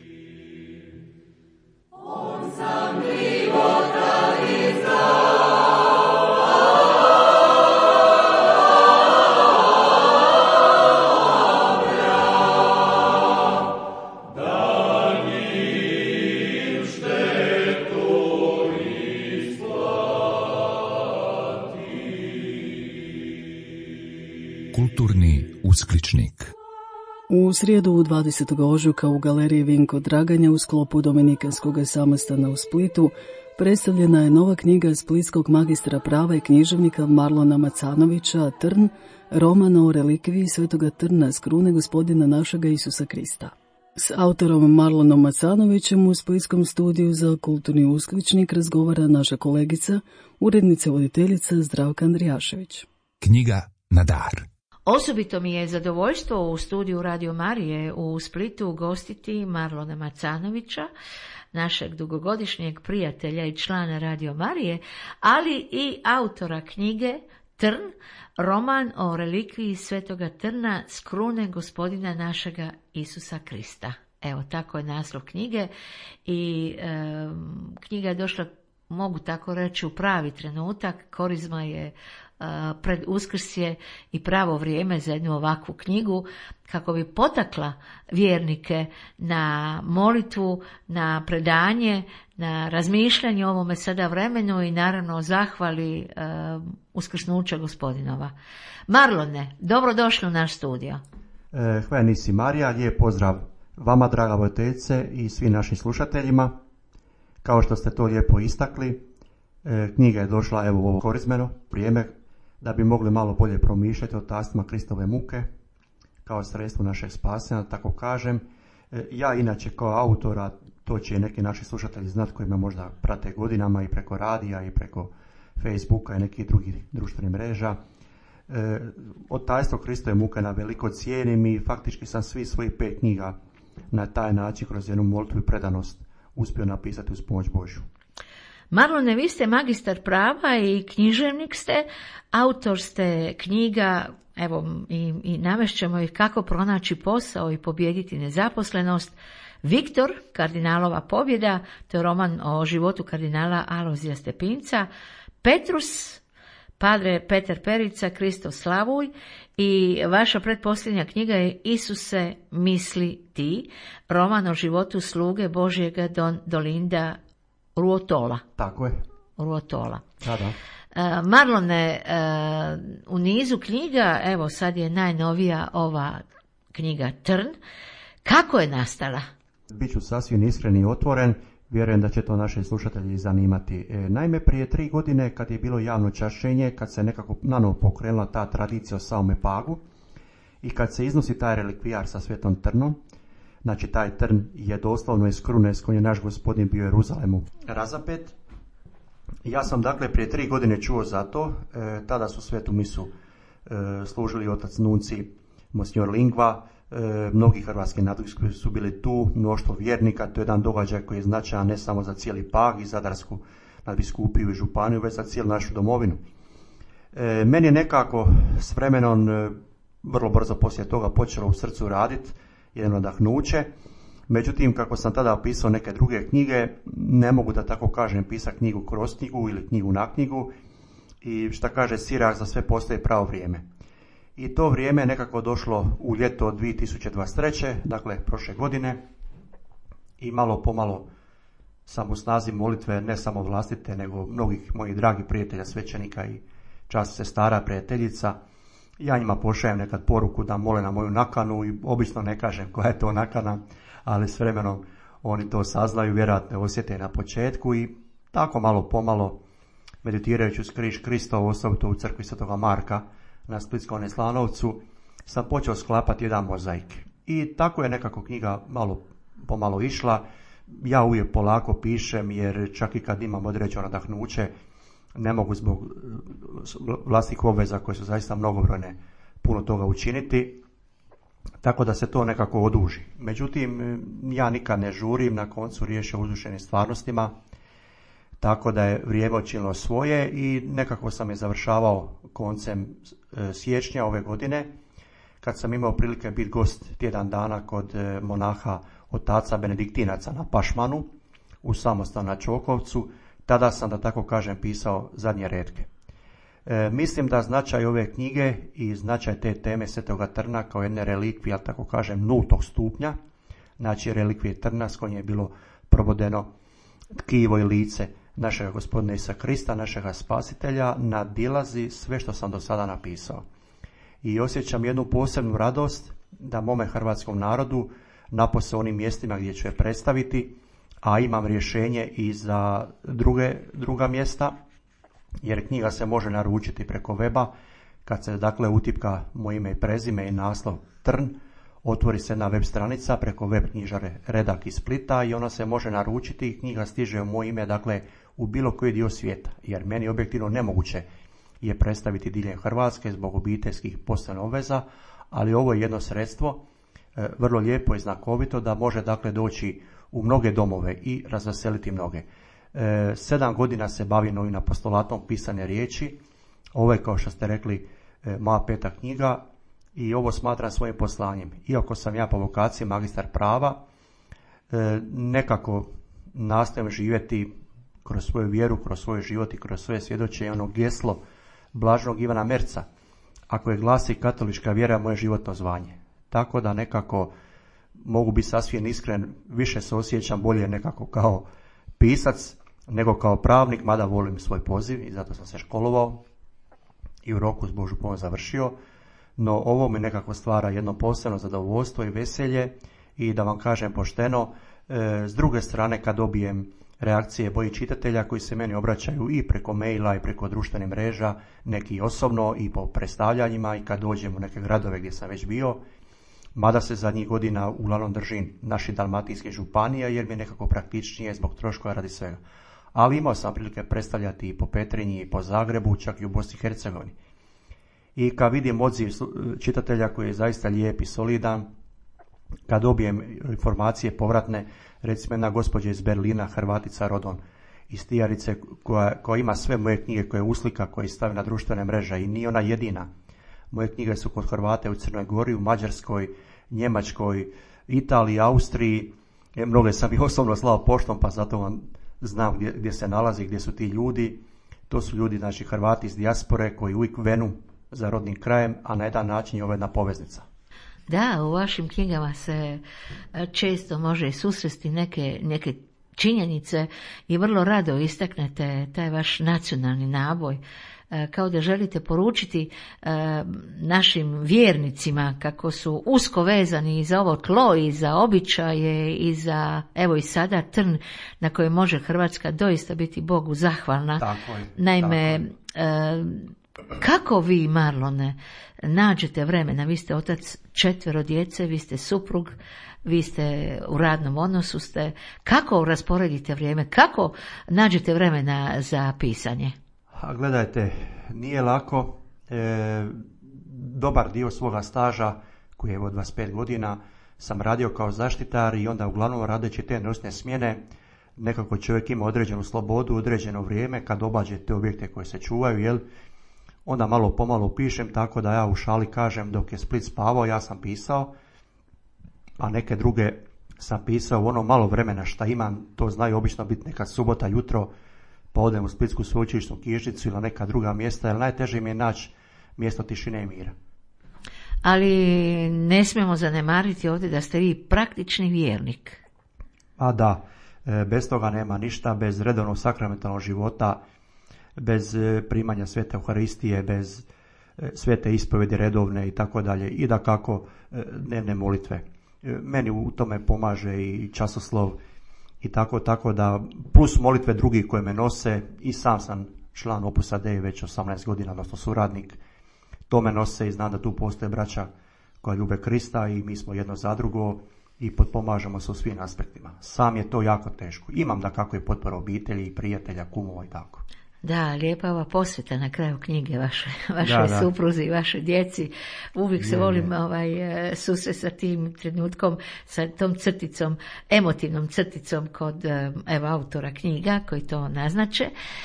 Kulturni uskličnik. U srijedu 20. ožujka u galeriji Vinko Draganja u sklopu Dominikanskog samostana u Splitu predstavljena je nova knjiga splitskog magistra prava i književnika Marlona Macanovića Trn, roman o relikviji Svetoga Trna s krune gospodina našega Isusa Krista. S autorom Marlonom Macanovićem u splitskom studiju za Kulturni uskličnik razgovara naša kolegica, urednica voditeljica Zdravka Andrijašević. Knjiga na dar. Osobito mi je zadovoljstvo u studiju Radio Marije u Splitu ugostiti Marlona Macanovića, našeg dugogodišnjeg prijatelja i člana Radio Marije, ali i autora knjige Trn, roman o relikviji Svetoga Trna s krune gospodina našega Isusa Krista. Evo, tako je naslov knjige i knjiga je došla, mogu tako reći, u pravi trenutak. Korizma je pred Uskrsje i pravo vrijeme za jednu ovakvu knjigu kako bi potakla vjernike na molitvu, na predanje, na razmišljanje o ovome sada vremenu i naravno zahvali uskrsnuća Gospodinova. Marlone, dobrodošli u naš studio. Hvala nisi Marija, lijep pozdrav vama draga voditeljice i svim našim slušateljima. Kao što ste to lijepo istakli, knjiga je došla evo u ovo korizmeno vrijeme da bi mogli malo bolje promišljati o tastima Kristove muke kao sredstvo našeg spasenja, tako kažem. Ja inače kao autora, to će neki naši slušatelji znati koji me možda prate godinama i preko radija i preko Facebooka i nekih drugih društvenih mreža. Od tajstvo Kristove muke na veliko cijenim i faktički sam svi svojih 5 knjiga na taj način kroz jednu molitvu i predanost uspio napisati uz pomoć Božju. Marlone, vi ste magistar prava i književnik ste, autor ste knjiga, evo i navešćemo ih Kako pronaći posao i pobijediti nezaposlenost, Viktor, kardinalova pobjeda, to je roman o životu kardinala Alojzija Stepinca, Petrus, Padre Petar Perica, Kristo slavuj i vaša pretposljednja knjiga je Isuse misli ti, roman o životu sluge Božjega Dolinda Ruotola. Tako je. Ruotola. Da. Marlone, u nizu knjiga, evo sad je najnovija ova knjiga Trn. Kako je nastala? Biću sasvim iskren i otvoren, vjerujem da će to naše slušatelji zanimati. Naime, prije 3 godine kad je bilo javno čašćenje, kad se nekako nanovo pokrenula ta tradicija o samome Pagu i kad se iznosi taj relikvijar sa svetom trnom, znači taj trn je doslovno iz krune s kojim je naš Gospodin bio u Jeruzalemu razapet. Ja sam dakle prije 3 godine čuo za to, tada su svetu misu služili otac Nunci, monsignor Lingva, mnogi hrvatski nadbiskupi su bili tu, mnoštvo vjernika, to je jedan događaj koji je značajan ne samo za cijeli Pag i Zadarsku nadbiskupiju i županiju, već za cijelu našu domovinu. Meni je nekako s vremenom vrlo brzo poslije toga počelo u srcu raditi jedno nadahnuće. Međutim, kako sam tada opisao neke druge knjige, ne mogu da tako kažem pisati knjigu kroz knjigu ili knjigu na knjigu i šta kaže Sirak, za sve postoji pravo vrijeme. I to vrijeme je nekako došlo u ljeto 2023. dakle prošle godine i malo pomalo sam u snazi molitve ne samo vlastite nego mnogih mojih dragih prijatelja, svećenika i čast sestara, prijateljica. Ja njima pošaljem nekad poruku da mole na moju nakanu i obično ne kažem koja je to nakana, ali s vremenom oni to saznaju, vjerojatno osjete na početku i tako malo pomalo meditirajući uz križ Kristov, osobito u crkvi Svetoga Marka na Splitskom Neslanovcu, sam počeo sklapati jedan mozaik. I tako je nekako knjiga malo pomalo išla. Ja uvijek polako pišem jer čak i kad imam određeno nadahnuće ne mogu zbog vlastnih obveza koje su zaista mnogobrojne puno toga učiniti, tako da se to nekako oduži. Međutim, ja nikad ne žurim, na koncu riječ o uzvišenim stvarnostima, tako da je vrijeme učinilo svoje i nekako sam je završavao koncem siječnja ove godine, kad sam imao prilike biti gost tjedan dana kod monaha otaca benediktinaca na Pašmanu u samostanu na Čokovcu. Tada sam, da tako kažem, pisao zadnje retke. Mislim da značaj ove knjige i značaj te teme Svetoga Trna kao jedne relikvije, ali tako kažem, 0. stupnja, znači relikvije Trna s kojim je bilo probodeno tkivo i lice našega Gospodina Isusa Krista, našega Spasitelja, nadilazi sve što sam do sada napisao. I osjećam jednu posebnu radost da mome hrvatskom narodu napose onim mjestima gdje ću je predstaviti, a imam rješenje i za druga mjesta, jer knjiga se može naručiti preko weba. Kad se dakle utipka moje ime i prezime i naslov Trn, otvori se na web stranica preko web knjižare Redak iz Splita i ona se može naručiti i knjiga stiže u moje ime, dakle u bilo koji dio svijeta, jer meni objektivno nemoguće je predstaviti diljem Hrvatske zbog obiteljskih poslovnih obveza, ali ovo je jedno sredstvo vrlo lijepo i znakovito da može dakle doći u mnoge domove i razveseliti mnoge. 7 godina se bavim ovim apostolatom pisane riječi. Ovo je, kao što ste rekli, moja 5. knjiga i ovo smatram svojim poslanjem. Iako sam ja po vokaciji magistar prava, nekako nastojim živjeti kroz svoju vjeru, kroz svoj život i kroz svoje svjedočenje, ono geslo blaženog Ivana Merca, ako je glasi katolička vjera moje životno zvanje. Tako da nekako mogu biti sasvim iskren, više se osjećam bolje nekako kao pisac nego kao pravnik, mada volim svoj poziv i zato sam se školovao i u roku s Božju pomoć završio, no ovo mi nekako stvara jedno posebno zadovoljstvo i veselje i da vam kažem pošteno, s druge strane kad dobijem reakcije mojih čitatelja koji se meni obraćaju i preko maila i preko društvenih mreža, neki osobno i po predstavljanjima i kad dođem u neke gradove gdje sam već bio, mada se zadnjih godina uglavnom držim naših dalmatinskih županija jer mi je nekako praktičnije zbog troškova radi svega. Ali imao sam prilike predstavljati i po Petrinji i po Zagrebu, čak i u Bosni i Hercegovini. I kad vidim odziv čitatelja koji je zaista lijep i solidan, kad dobijem informacije povratne, recimo jedna gospođa iz Berlina, Hrvatica rodom iz Tijarice, koja ima sve moje knjige koje uslika, koje stavi na društvene mreže i nije ona jedina. Moje knjige su kod Hrvate u Crnoj Gori, u Mađarskoj, Njemačkoj, Italiji, Austriji. Mnoge sam ih osobno slao poštom, pa zato vam znam gdje se nalazi, gdje su ti ljudi. To su ljudi, znači Hrvati iz dijaspore koji uvijek venu za rodnim krajem, a na jedan način je ovo jedna poveznica. Da, u vašim knjigama se često može susresti neke činjenice i vrlo rado istaknete taj vaš nacionalni naboj, kao da želite poručiti našim vjernicima kako su usko vezani i za ovo tlo i za običaje i za, evo i sada, trn na kojem može Hrvatska doista biti Bogu zahvalna. Tako je, naime, kako vi, Marlone, nađete vremena? Vi ste otac 4 djece, vi ste suprug, vi ste u radnom odnosu ste. Kako rasporedite vrijeme? Kako nađete vremena za pisanje? A gledajte, nije lako. Dobar dio svoga staža, koji je od 25 godina, sam radio kao zaštitar i onda uglavnom radeći te noćne smjene, nekako čovjek ima određenu slobodu, određeno vrijeme kad obađe te objekte koje se čuvaju, onda malo pomalo pišem, tako da ja u šali kažem dok je Split spavao ja sam pisao, a neke druge sam pisao u ono malo vremena šta imam, to znaju obično biti neka subota jutro, pa odem u Splitsku sveučilišnu knjižnicu ili na neka druga mjesta, jer najteže mi je naći mjesto tišine i mira. Ali ne smijemo zanemariti ovdje da ste vi praktični vjernik. A da, bez toga nema ništa, bez redovnog sakramentalnog života, bez primanja svete Euharistije, bez svete ispovedi redovne i tako dalje, i da kako dnevne molitve. Meni u tome pomaže i časoslov i tako da, plus molitve drugih koje me nose, i sam član Opusa Dei već 18 godina, odnosno suradnik, to me nose i znam da tu postoje braća koja ljube Krista i mi smo jedno za drugo i potpomažemo se u svim aspektima. Sam je to jako teško. Imam da kako je potpora obitelji i prijatelja, kumova i tako. Da, lijepa ova posveta na kraju knjige vašoj supruzi i vašoj djeci. Uvijek se volim susret sa tim trenutkom, sa tom crticom, emotivnom crticom kod autora knjiga koji to naznače.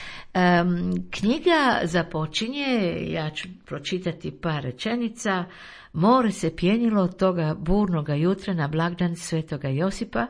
Knjiga započinje, ja ću pročitati par rečenica. More se pjenilo od toga burnoga jutra na blagdan Svetoga Josipa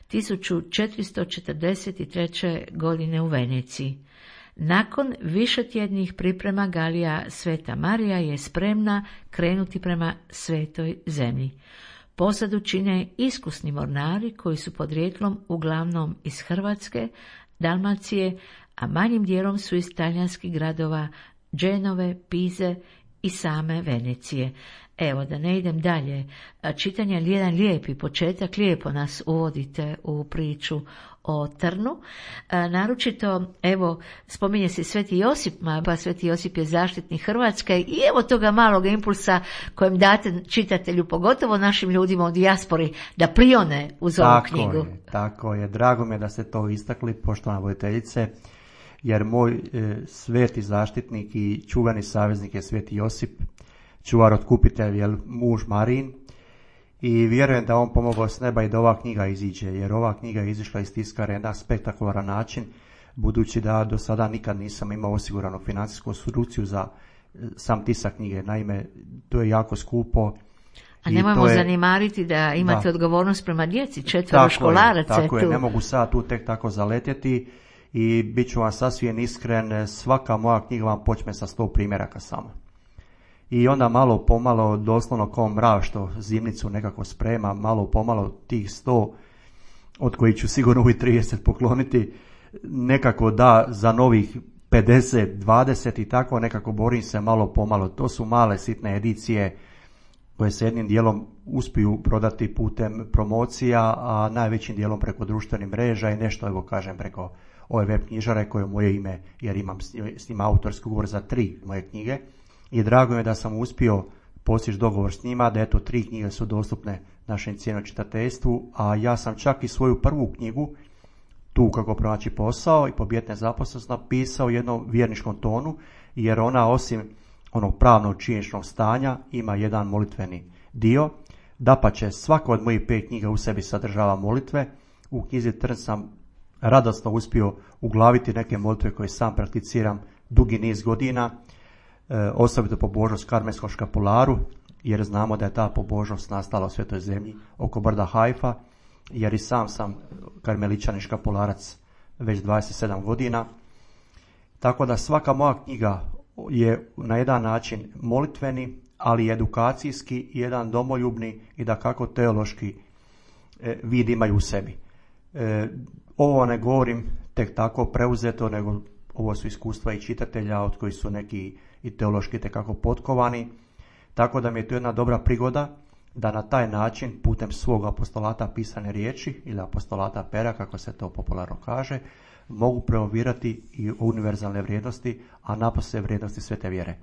1443. godine u Veneciji. Nakon višetjednih priprema galija Sveta Marija je spremna krenuti prema Svetoj zemlji. Posadu čine iskusni mornari koji su podrijetlom uglavnom iz Hrvatske, Dalmacije, a manjim dijelom su iz talijanskih gradova Dženove, Pize i same Venecije. Evo, da ne idem dalje, čitanje je jedan lijepi početak, lijepo nas uvodite u priču o Trnu. Naročito, evo, spominje se Sveti Josip, pa Sveti Josip je zaštitnik Hrvatske i evo toga malog impulsa kojem date čitatelju, pogotovo našim ljudima u dijaspori, da prione uz ovu knjigu. Tako je, drago mi je da ste to istakli, poštovana voditeljice, jer moj sveti zaštitnik i čuveni saveznik je Sveti Josip, čuvar otkupitelj, muž Marin, i vjerujem da on pomogao s neba i da ova knjiga iziđe, jer ova knjiga je izišla iz tiskare na spektakularan način, budući da do sada nikad nisam imao osiguranu financijsku soluciju za sam tisak knjige. Naime, to je jako skupo. A nemojmo zanimariti da imate odgovornost prema djeci, 4 školaraca. Tako je, ne mogu sad tu tek tako zaletjeti i bit ću vam sasvim iskren, svaka moja knjiga vam počne sa 100 primjeraka samo. I onda malo pomalo, doslovno kao mrav što zimnicu nekako sprema, malo pomalo tih 100, od kojih ću sigurno uvijek 30 pokloniti, nekako da za novih 50, 20 i tako nekako borim se malo pomalo. To su male sitne edicije koje se jednim dijelom uspiju prodati putem promocija, a najvećim dijelom preko društvenih mreža i nešto, evo kažem, preko ove web knjižare koje je moje ime, jer imam s njima autorski ugovor za 3 moje knjige. I drago mi je da sam uspio postići dogovor s njima, da eto 3 knjige su dostupne našem cijenjenom čitateljstvu, a ja sam čak i svoju prvu knjigu, Tu kako pronaći posao i Pobijeti nezaposlenost, napisao u jednom vjerničkom tonu, jer ona osim onog pravnog činjeničnog stanja ima jedan molitveni dio. Dapače, svaka od mojih 5 knjiga u sebi sadržava molitve. U knjizi Trn sam radosno uspio uglaviti neke molitve koje sam prakticiram dugi niz godina, osobito pobožnost karmelskom škapularu, jer znamo da je ta pobožnost nastala u Svetoj zemlji oko brda Hajfa, jer i sam karmeličani škapularac već 27 godina. Tako da svaka moja knjiga je na jedan način molitveni, ali i edukacijski, jedan domoljubni i da kako teološki vid imaju u sebi. Ovo ne govorim tek tako preuzeto, nego ovo su iskustva i čitatelja od kojih su neki i teološki tekako potkovani. Tako da mi je to jedna dobra prigoda da na taj način putem svog apostolata pisane riječi ili apostolata pera, kako se to popularno kaže, mogu promovirati i univerzalne vrijednosti, a napose vrijednosti svete vjere.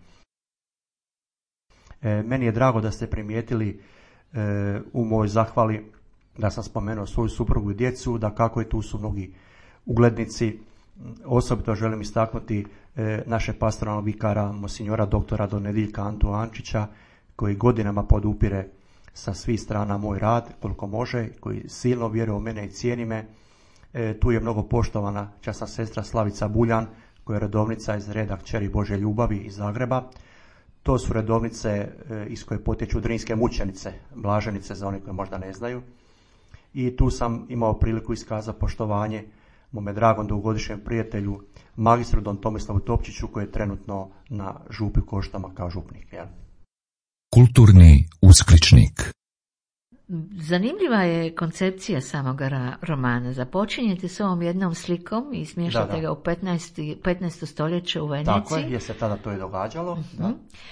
Meni je drago da ste primijetili u mojoj zahvali da sam spomenuo svoju suprugu i djecu, da kako je tu su mnogi uglednici. Osobito želim istaknuti naše pastoralnog vikara, monsignora doktora Donediljka Antu Ančića, koji godinama podupire sa svih strana moj rad koliko može, koji silno vjeruje u mene i cijeni me. Tu je mnogo poštovana časna sestra Slavica Buljan, koja je redovnica iz reda Kćeri Božje ljubavi iz Zagreba. To su redovnice iz koje potječu drinske mučenice, blaženice za one koje možda ne znaju. I tu sam imao priliku iskazati poštovanje mome dragom dugogodišnjem prijatelju, magistru don Tomislavu Topčiću, koji je trenutno na župi Koštama kao župnik. Jel? Kulturni uskličnik. Zanimljiva je koncepcija samog romana. Započinjete s ovom jednom slikom i smještate ga u 15. stoljeće u Venici. Tako je, jer se tada to je događalo. Da.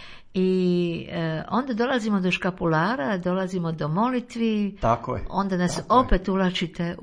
I onda dolazimo do škapulara, dolazimo do molitvi. Tako je. Onda nas opet uvlačite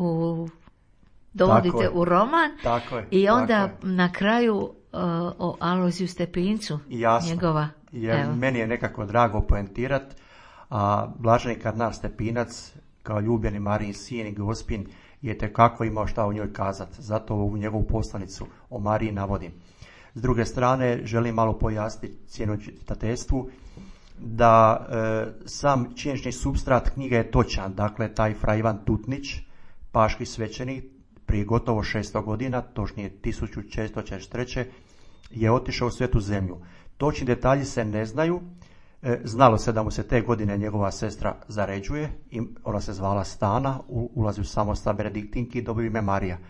dovodite u roman. Tako je. I onda na kraju o Alojziju Stepincu. Jasno. Njegova. Jer meni je nekako drago poentirati, a blaženi kardinal Stepinac kao ljubljeni Marijin sin i gospin je tekako imao šta o njoj kazati. Zato ovu njegovu poslanicu o Mariji navodim. S druge strane, želim malo pojasniti cijenjenom čitateljstvu da sam činjenični supstrat knjige je točan. Dakle, taj fra Ivan Tutnić, paški svećenik, prije gotovo 600 godina, točnije 1443. je otišao u Svetu zemlju. Točni detalji se ne znaju. Znalo se da mu se te godine njegova sestra zaređuje, ona se zvala Stana, ulazi u samostan Benediktinki i dobio ime Marija.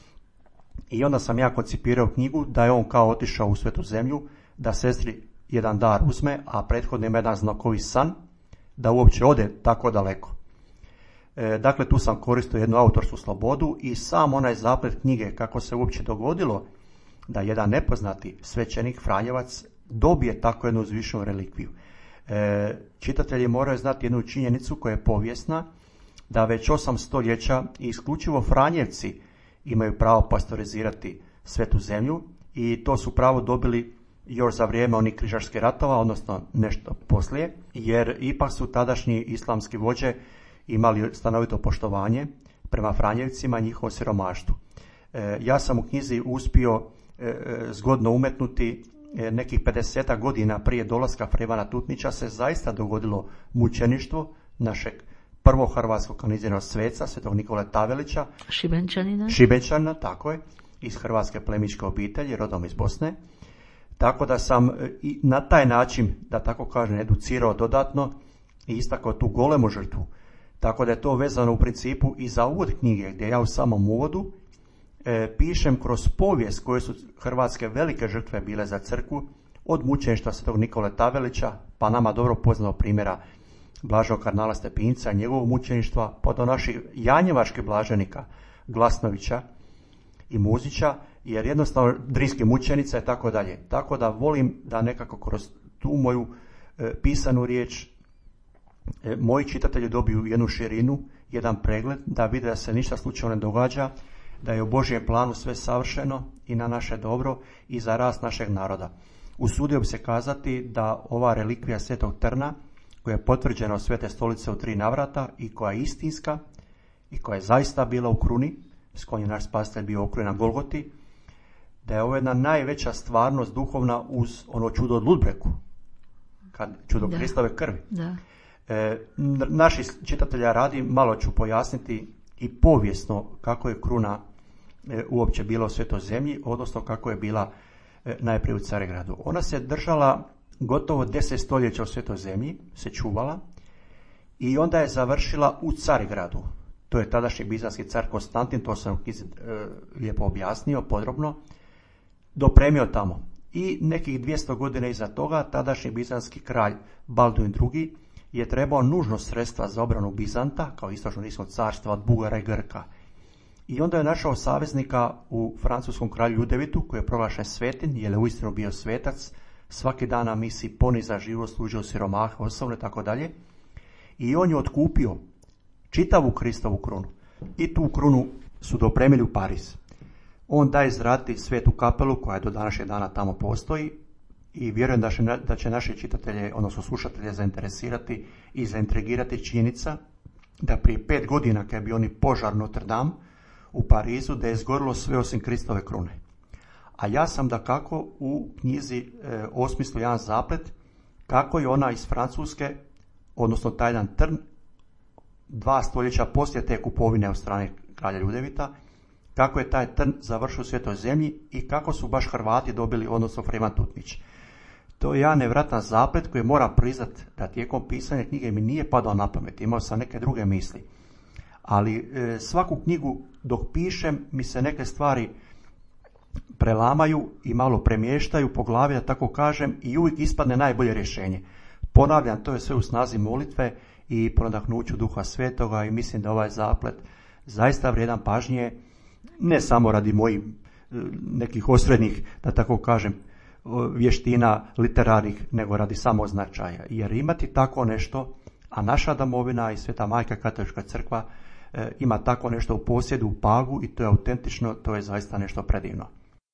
I onda sam ja koncipirao knjigu da je on kao otišao u Svetu zemlju, da sestri jedan dar uzme, a prethodno ima jedan znakovi san, da uopće ode tako daleko. Dakle, tu sam koristio jednu autorsku slobodu i sam onaj zaplet knjige kako se uopće dogodilo da jedan nepoznati svećenik Franjevac dobije tako jednu uzvišenu relikviju. Čitatelji moraju znati jednu činjenicu koja je povijesna, da već 8 stoljeća isključivo Franjevci imaju pravo pastorizirati Svetu zemlju i to su pravo dobili još za vrijeme onih križarskih ratova, odnosno nešto poslije, jer ipak su tadašnji islamski vođe imali stanovito poštovanje prema Franjevcima i njihovom siromaštvu. Ja sam u knjizi uspio zgodno umetnuti nekih 50 godina prije dolaska fra Ivana Tutnića se zaista dogodilo mučeništvo našeg prvog hrvatskog kanoniziranog sveca, svetog Nikole Tavelića, Šibenčanina, tako je, iz hrvatske plemićke obitelji, rodom iz Bosne. Tako da sam i na taj način, da tako kažem, educirao dodatno i istakao tu golemu žrtvu. Tako da je to vezano u principu i za uvod knjige, gdje ja u samom uvodu pišem kroz povijest koje su hrvatske velike žrtve bile za crkvu, od mučeništva svetog Nikole Tavelića, pa nama dobro poznato primjera blaženog kardinala Stepinca, njegovog mučeništva, pa do naših janjevačkih blaženika Glasnovića i Muzića, jer jednostavno drinski mučenica i tako dalje. Tako da volim da nekako kroz tu moju pisanu riječ moji čitatelji dobiju jednu širinu, jedan pregled, da vide da se ništa slučajno ne događa, da je u Božjem planu sve savršeno i na naše dobro i za rast našeg naroda. Usudio bi se kazati da ova relikvija Svetog Trna, koja je potvrđena od Svete Stolice u 3 navrata i koja je istinska i koja je zaista bila u kruni, s kojim je naš spasitelj bio ukrojen na Golgoti, da je ovo jedna najveća stvarnost duhovna uz ono čudo od Ludbreku, čudo Kristove krvi. Da. Naši čitatelja radi, malo ću pojasniti i povijesno kako je kruna uopće bila u Svetoj zemlji, odnosno kako je bila najprije u Carigradu. Ona se držala gotovo 10 stoljeća u Svetoj zemlji, se čuvala i onda je završila u Carigradu. To je tadašnji bizanski car Konstantin, to sam u knjizi lijepo objasnio, podrobno, dopremio tamo. I nekih 200 godina iza toga tadašnji bizanski kralj Balduin II je trebao nužno sredstva za obranu Bizanta, kao istočno rimskog carstva od Bugara i Grka. I onda je našao saveznika u francuskom kralju Ljudevitu, koji je proglašen svetin, jer je uistinu bio svetac, svaki dan na misiji poniza život, služio siromahe, osobno i tako dalje. I on je otkupio čitavu Kristovu krunu. I tu krunu su dopremili u Pariz. On da izraditi svetu kapelu, koja do današnjeg dana tamo postoji, i vjerujem da će naše čitatelje, odnosno slušatelje, zainteresirati i zaintrigirati činjenica da prije 5 godina kad je bio oni požar Notre Dame u Parizu, da je izgorilo sve osim Kristove krune. A ja sam dakako u knjizi osmislio jedan zaplet kako je ona iz Francuske, odnosno taj jedan trn, 2 stoljeća poslije te kupovine od strane kralja Ljudevita, kako je taj trn završio u Svetoj zemlji i kako su baš Hrvati dobili, odnosno Freman Tutnić. To je jedan nevratan zaplet koji moram priznati da tijekom pisanja knjige mi nije padao na pamet, imao sam neke druge misli. Ali svaku knjigu dok pišem mi se neke stvari prelamaju i malo premještaju po glavi, da tako kažem, i uvijek ispadne najbolje rješenje. Ponavljam, to je sve u snazi molitve i po nadahnuću Duha Svetoga i mislim da ovaj zaplet zaista vrijedan pažnje, ne samo radi mojih nekih osrednjih, da tako kažem, vještina literarnih, nego radi samo značaja. Jer imati tako nešto, a naša domovina i Sveta Majka Katolička crkva ima tako nešto u posjedu, u Pagu, i to je autentično, to je zaista nešto predivno.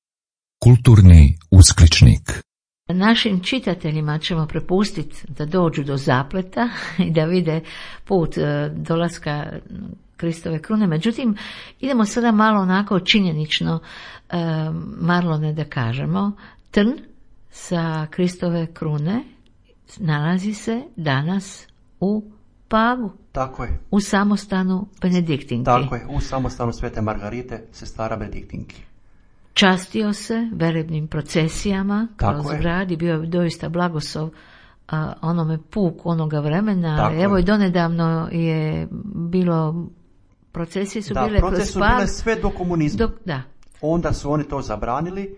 Kulturni uskličnik. Našim čitateljima ćemo prepustiti da dođu do zapleta i da vide put dolaska Kristove krune. Međutim, idemo sada malo onako činjenično, Marlone, da kažemo, trn sa Kristove krune nalazi se danas u Pagu. Tako je. U samostanu Benediktinki. Tako je, u samostanu Svete Margarite, sestara Benediktinki. Častio se velebnim procesijama kroz grad i bio je doista blagoslov onome puku onoga vremena. Tako evo je. I donedavno je bilo, procesije su bile kroz Pag. Procesije su bile sve do komunizma. Da. Onda su oni to zabranili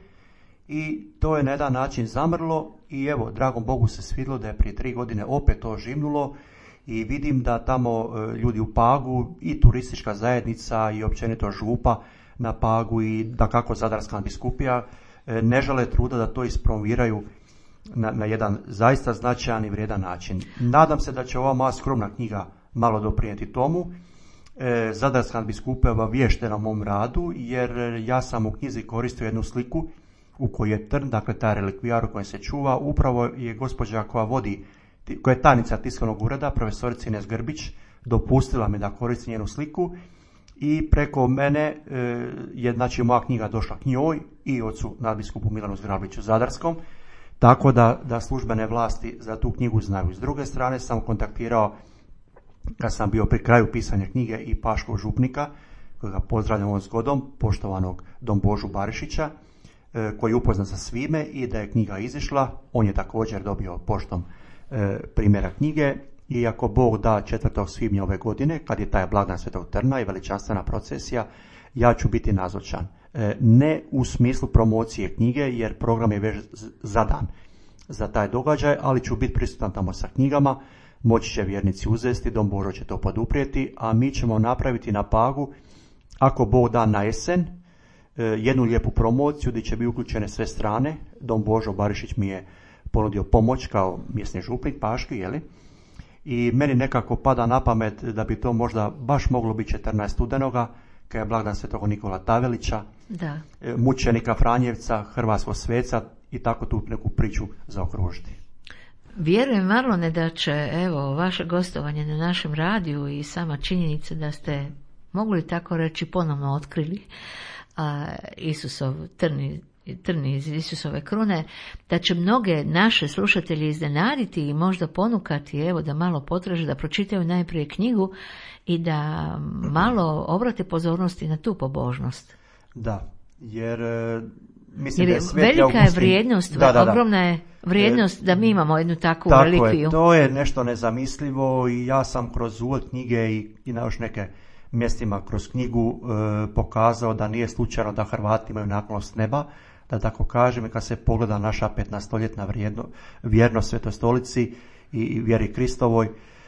i to je na jedan način zamrlo i evo, dragom Bogu se svidjelo da je prije 3 godine opet to živnulo i vidim da tamo ljudi u Pagu i turistička zajednica i općenito župa na Pagu i dakako Zadarska biskupija ne žele truda da to ispromoviraju na jedan zaista značajan i vrijedan način. Nadam se da će ova moja skromna knjiga malo doprinijeti tomu. Zadarska biskupija obaviješten na mom radu, jer ja sam u knjizi koristio jednu sliku u kojoj je trn, dakle taj relikvijar u kojem se čuva, upravo je gospođa koja je tajnica tiskanog ureda, profesorica Ines Grbić, dopustila mi da koristim njenu sliku i preko mene je znači moja knjiga došla k njoj i ocu nadbiskupu Milanu Zgrabliću Zadarskom, tako da službene vlasti za tu knjigu znaju. S druge strane sam kontaktirao, kad sam bio pri kraju pisanja knjige, i paškog župnika, kojega pozdravljam ovom zgodom, poštovanog Don Božu Barišića, koji je upoznat sa svime i da je knjiga izišla. On je također dobio poštom primjera knjige i ako Bog da 4. svibnja ove godine, kad je taj blagdan Svetog Trna i veličanstvena procesija, ja ću biti nazočan. Ne u smislu promocije knjige, jer program je već zadan za taj događaj, ali ću biti prisutan tamo sa knjigama, moći će vjernici uzesti, Dom Božo će to poduprijeti, a mi ćemo napraviti na Pagu, ako Bog da na jesen, jednu lijepu promociju gdje će biti uključene sve strane. Dom Božo Barišić mi je ponudio pomoć kao mjesni župnik paški, jeli? I meni nekako pada na pamet da bi to možda baš moglo biti 14. studenoga, kad je blagdan Svetog Nikola Tavelića, da. Mučenika Franjevca, hrvatskog sveca i tako tu neku priču zaokružiti. Vjerujem, Marlone, da će evo vaše gostovanje na našem radiju i sama činjenica da ste, mogu li tako reći, ponovno otkrili Isusov trni iz Isusove krune, da će mnoge naše slušatelje iznenaditi i možda ponukati, evo, da malo potraže, da pročitaju najprije knjigu i da malo obrate pozornosti na tu pobožnost. Da, jer mislim da je velika je vrijednost, ogromna je vrijednost da mi imamo jednu takvu relikviju. To je nešto nezamislivo i ja sam kroz uvod knjige i na još neke mjestima kroz knjigu pokazao da nije slučajno da Hrvati imaju naklonost neba, da tako kažem, kad se pogleda naša 15-stoljetna vjernost Svetoj Stolici i vjeri Kristovoj,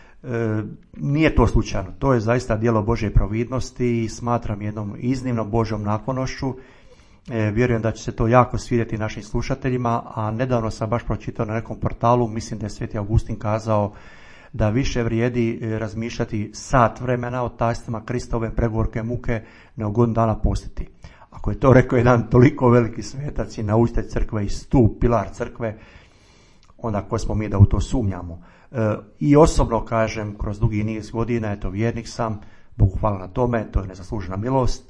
nije to slučajno. To je zaista djelo Božje providnosti i smatram jednom iznimnom Božjom naklonošću. Vjerujem da će se to jako svidjeti našim slušateljima, a nedavno sam baš pročitao na nekom portalu, mislim da je Sveti Augustin kazao da više vrijedi razmišljati sat vremena o tajstvima Kristove pregorke muke nego godinu dana postiti. Ako je to rekao jedan toliko veliki svetac i naučitelj crkve i stup, pilar crkve, onda ko smo mi da u to sumnjamo. I osobno kažem, kroz dugi niz godina, eto, vjernik sam, Bogu hvala na tome, to je nezaslužena milost.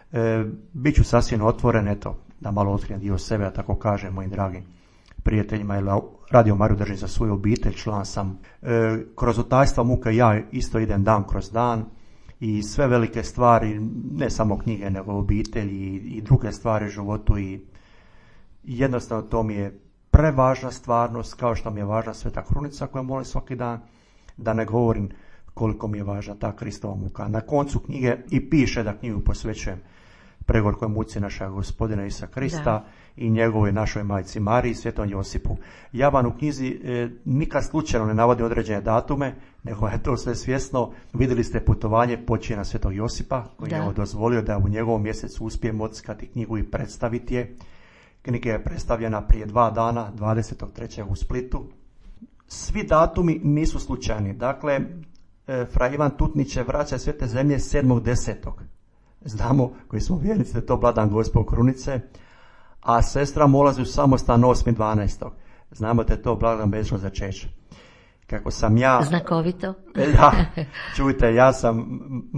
Biću sasvim otvoren, eto, da malo otkrijem dio sebe, a tako kažem mojim dragim prijateljima, jer Radio Mariju držim za svoju obitelj, član sam. Kroz tajstva muke ja isto idem dan kroz dan i sve velike stvari, ne samo knjige, nego obitelj i druge stvari u životu i jednostavno to mi je prevažna stvarnost, kao što mi je važna Sveta Krunica koju molim svaki dan, da ne govorim koliko mi je važna ta Kristova muka. Na koncu knjige i piše da knjigu posvećujem pregorkoj muci našeg Gospodina Isusa Krista i njegovoj našoj majci Mariji i Svetom Josipu. Ja vam u knjizi nikad slučajno ne navodim određene datume, nego je to sve svjesno. Vidjeli ste putovanje počinje na Svetog Josipa, koji je dozvolio da u njegovom mjesecu uspijem odskati knjigu i predstaviti je. Knjiga je predstavljena prije 2 dana, 23. u Splitu. Svi datumi nisu slučajni. Dakle, Fra Ivan Tutnić je vraća Svete zemlje 7.10. Znamo, koji smo vjernici, da je to blagdan Gospel Krunice, a sestra ulazi u samostan 8.12. Znamo da je to blagdan Bezno začeća. Kako sam ja... Znakovito. Da, čujte, ja sam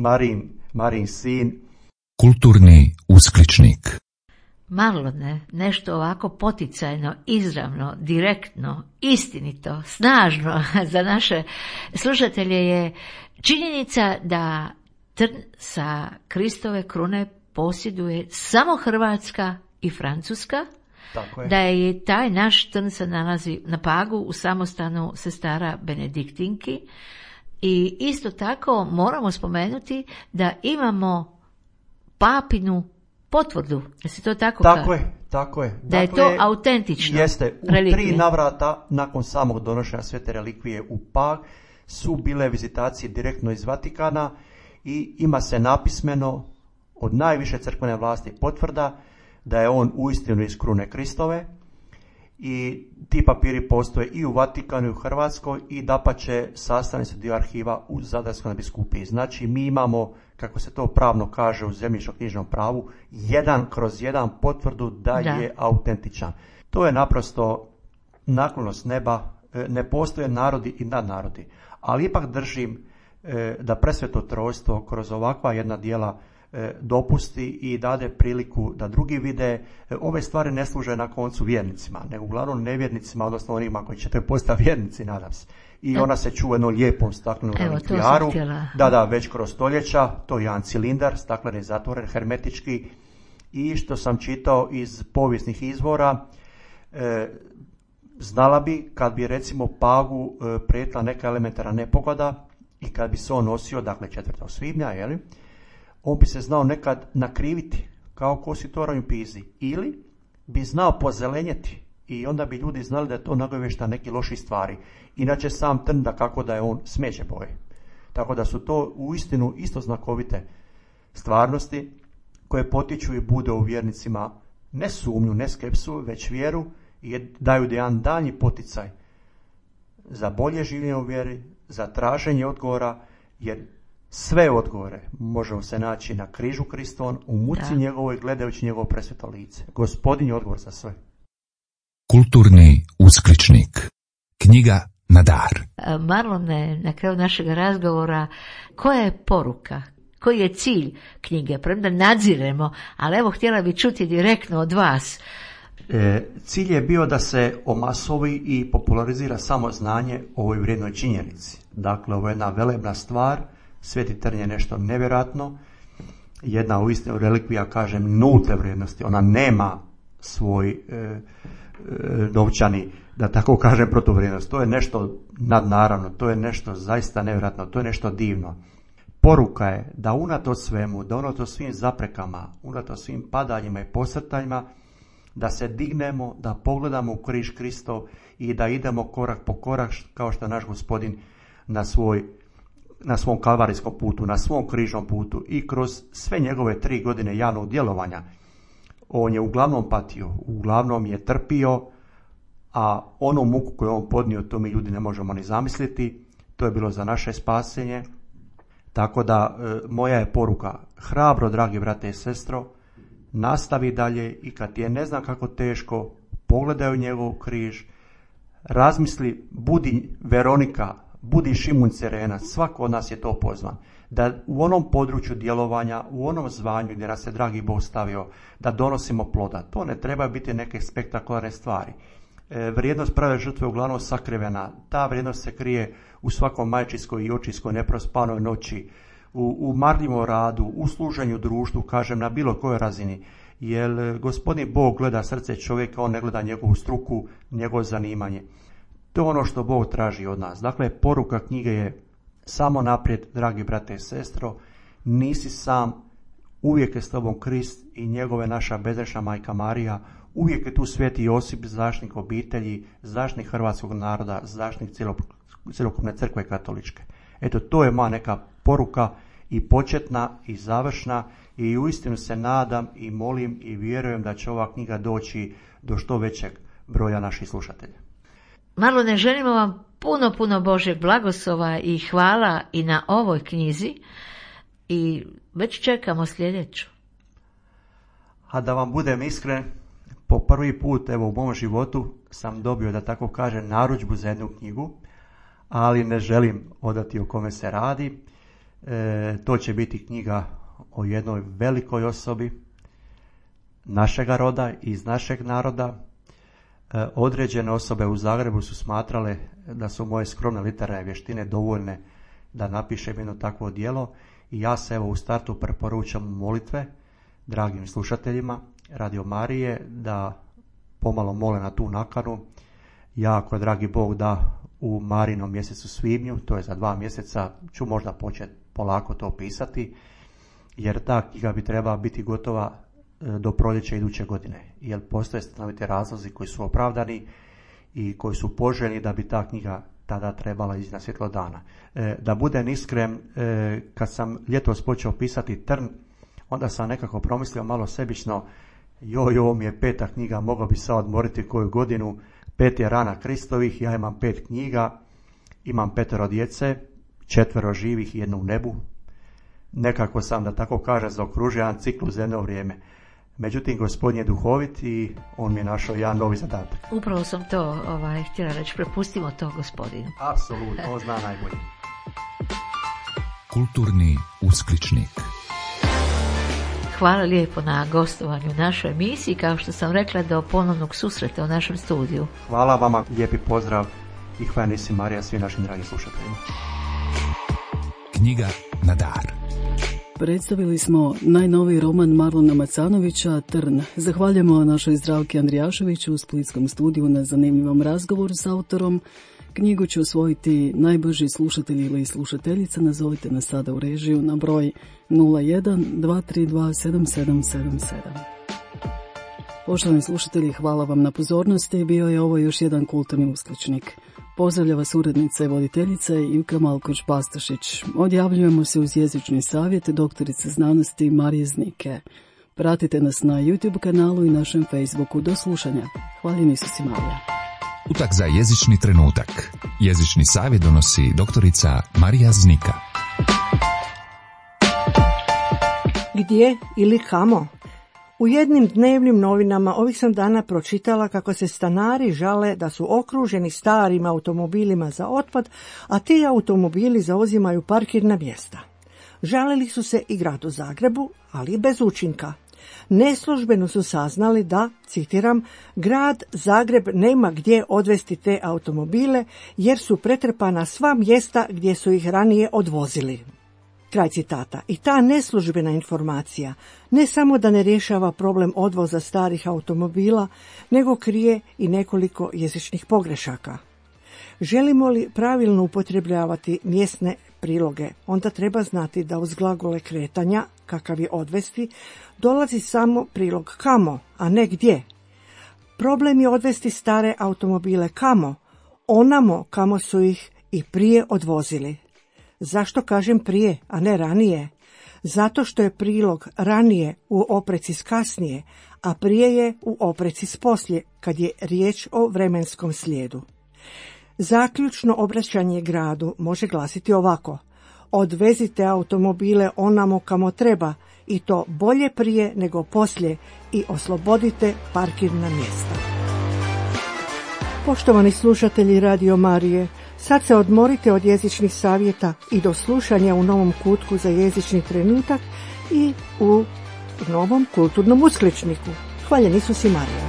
Marin sin. Kulturni uskličnik. Marlone, nešto ovako poticajno, izravno, direktno, istinito, snažno za naše slušatelje je činjenica da trn sa Kristove krune posjeduje samo Hrvatska i Francuska, da je taj naš trn se nalazi na Pagu u samostanu sestara Benediktinki i isto tako moramo spomenuti da imamo papinu potvrdu, da se to tako kaže. Tako je. Da je to autentično. Jeste, u relikvije. 3 navrata nakon samog donošenja Svete relikvije u Pag su bile vizitacije direktno iz Vatikana i ima se napismeno od najviše crkvene vlasti potvrda da je on uistinu iz krune Kristove i ti papiri postoje i u Vatikanu i u Hrvatskoj i dapače sastavni su dio arhiva u Zadarskoj biskupiji. Znači mi imamo, kako se to pravno kaže u zemljišno-knjižnom pravu, 1/1 potvrdu da je autentičan. To je naprosto naklonost neba, ne postoje narodi i nadnarodi, ali ipak držim da Presveto Trojstvo kroz ovakva jedna djela dopusti i dade priliku da drugi vide. Ove stvari ne služe na koncu vjernicima, nego uglavnom nevjernicima, odnosno onima koji će postati vjernici, nadam se. I ona se čuva jednom lijepom staklenom relikvijaru. Da, već kroz stoljeća, to je jedan cilindar, stakleni zatvoren, hermetički. I što sam čitao iz povijesnih izvora, znala bi kad bi recimo Pagu prijetila neka elementarna nepogoda i kad bi se on nosio, dakle 4. svibnja, on bi se znao nekad nakriviti, kao kositorom u Pizi, ili bi znao pozelenjeti i onda bi ljudi znali da je to nagovješta neki loši stvari. Inače sam trn da kako da je on smeće boje. Tako da su to uistinu isto znakovite stvarnosti koje potiču i bude u vjernicima ne sumnju, ne skepsu, već vjeru i daju jedan daljnji poticaj za bolje življenje u vjeri, za traženje odgovora, jer sve odgovore možemo se naći na križu Kristovom, u muci njegovoj, gledajući njegovo presveto lice. Gospodin je odgovor za sve. Kulturni uskličnik. Knjiga na dar. Marlone, na kraju našeg razgovora, koja je poruka? Koji je cilj knjige? Premda nadziremo, ali evo htjela bi čuti direktno od vas. Cilj je bio da se omasovi i popularizira samo znanje o ovoj vrijednoj činjenici. Dakle, ovo je jedna velebna stvar, Sveti Trn je nešto nevjerojatno, jedna uistinu relikvija, kažem, nulte vrijednosti, ona nema svoj novčani, da tako kažem, protuvrijednost. To je nešto nadnaravno, to je nešto zaista nevjerojatno, to je nešto divno. Poruka je da unatoč svemu, da unatoč svim zaprekama, unatoč svim padanjima i posrtanjima, da se dignemo, da pogledamo u križ Kristov i da idemo korak po korak, kao što je naš Gospodin na svom kalvarijskom putu, na svom križnom putu i kroz sve njegove 3 godine javnog djelovanja. On je uglavnom patio, uglavnom je trpio, a onu muku koju on podnio, to mi ljudi ne možemo ni zamisliti, to je bilo za naše spasenje. Tako da moja je poruka, hrabro, dragi brate i sestro, nastavi dalje i kad ti je ne znam kako teško, pogledaj u njegov križ, razmisli, budi Veronika, budi Šimun Cirenac, svako od nas je to pozvan. Da u onom području djelovanja, u onom zvanju gdje nas je dragi Bog stavio, da donosimo ploda. To ne treba biti neke spektakularne stvari. Vrijednost prave žrtve je uglavnom sakrivena. Ta vrijednost se krije u svakom majčinskoj i očinskoj neprospanoj noći, u marljivom radu, u služenju društvu, kažem, na bilo kojoj razini. Jer Gospodin Bog gleda srce čovjeka, on ne gleda njegovu struku, njegovo zanimanje. To je ono što Bog traži od nas. Dakle, poruka knjige je samo naprijed, dragi brate i sestro, nisi sam, uvijek je s tobom Krist i njegove naša bezgrešna majka Marija, uvijek je tu Sveti Josip, zaštitnik obitelji, zaštitnik hrvatskog naroda, zaštitnik cjelokupne crkve katoličke. Eto, to je moja neka poruka i početna i završna i uistinu se nadam i molim i vjerujem da će ova knjiga doći do što većeg broja naših slušatelja. Marlone, želimo vam puno Božjeg blagoslova i hvala i na ovoj knjizi i već čekamo sljedeću. A da vam budem iskren, po prvi put u mom životu sam dobio, da tako kažem, narudžbu za jednu knjigu, ali ne želim odati o kome se radi. To će biti knjiga o jednoj velikoj osobi našega roda, iz našeg naroda. Određene osobe u Zagrebu su smatrale da su moje skromne literarne vještine dovoljne da napišem jedno takvo djelo i ja se u startu preporučam molitve dragim slušateljima Radio Marije da pomalo mole na tu nakanu. Ja, ako dragi Bog da, u Marinom mjesecu svibnju, to je za 2 mjeseca, ću možda početi polako to pisati, jer ta knjiga bi trebala biti gotova do proljeća iduće godine, jer postoje stanoviti razlozi koji su opravdani i koji su poželjni da bi ta knjiga tada trebala ići na svjetlo dana. Da budem iskren, kad sam ljetos počeo pisati Trn, onda sam nekako promislio malo sebično, ovo mi je 5. knjiga, mogao bi sad odmoriti koju godinu, 5 je rana Kristovih, ja imam 5 knjiga, imam 5 djece, 4 živih i 1 u nebu. Nekako sam, da tako kažem, zaokružio jedan ciklus za jedno vrijeme. Međutim, Gospodin je duhovit i on mi je našao jedan novi zadatak. Upravo sam to htjela reći, prepustimo to Gospodinu. Apsolutno, on zna najbolje. Kulturni uskličnik. Hvala lijepo na gostovanju u našoj emisiji, kao što sam rekla, do ponovnog susreta u našem studiju. Hvala vama, lijepi pozdrav i hvala nisi Marija svim našim dragim slušateljima. Knjiga na dar. Predstavili smo najnoviji roman Marlona Macanovića, Trn. Zahvaljujemo našoj Zdravki Andrijaševiću u splitskom studiju na zanimljivom razgovoru s autorom. Knjigu će usvojiti najbrži slušatelj ili slušateljica. Nazovite nas sada u režiju na broj 01 232 7777. Poštovani slušatelji, hvala vam na pozornosti. Bio je ovo još jedan kulturni uskličnik. Pozdravlja vas urednica i voditeljica Ivka Malkoć-Pastašić. Odjavljujemo se uz jezični savjet doktorice znanosti Marije Znike. Pratite nas na YouTube kanalu i našem Facebooku. Do slušanja. Hvaljeni su si Marija. Utak za jezični trenutak. Jezični savjet donosi doktorica Marija Znika. Gdje ili kamo? U jednim dnevnim novinama ovih sam dana pročitala kako se stanari žale da su okruženi starim automobilima za otpad, a ti automobili zauzimaju parkirna mjesta. Žalili su se i gradu Zagrebu, ali bez učinka. Neslužbeno su saznali da, citiram, grad Zagreb nema gdje odvesti te automobile jer su pretrpana sva mjesta gdje su ih ranije odvozili. Kraj citata. I ta neslužbena informacija ne samo da ne rješava problem odvoza starih automobila, nego krije i nekoliko jezičnih pogrešaka. Želimo li pravilno upotrebljavati mjesne priloge, onda treba znati da uz glagole kretanja, kakav je odvesti, dolazi samo prilog kamo, a ne gdje. Problem je odvesti stare automobile kamo, onamo kamo su ih i prije odvozili. Zašto kažem prije, a ne ranije? Zato što je prilog ranije u opreci s kasnije, a prije je u opreci s poslije, kad je riječ o vremenskom slijedu. Zaključno obraćanje gradu može glasiti ovako: odvezite automobile onamo kamo treba, i to bolje prije nego poslije, i oslobodite parkirna mjesta. Poštovani slušatelji Radio Marije, sad se odmorite od jezičnih savjeta i do slušanja u novom kutku za jezični trenutak i u novom kulturnom uskličniku. Hvaljeni su si Marija.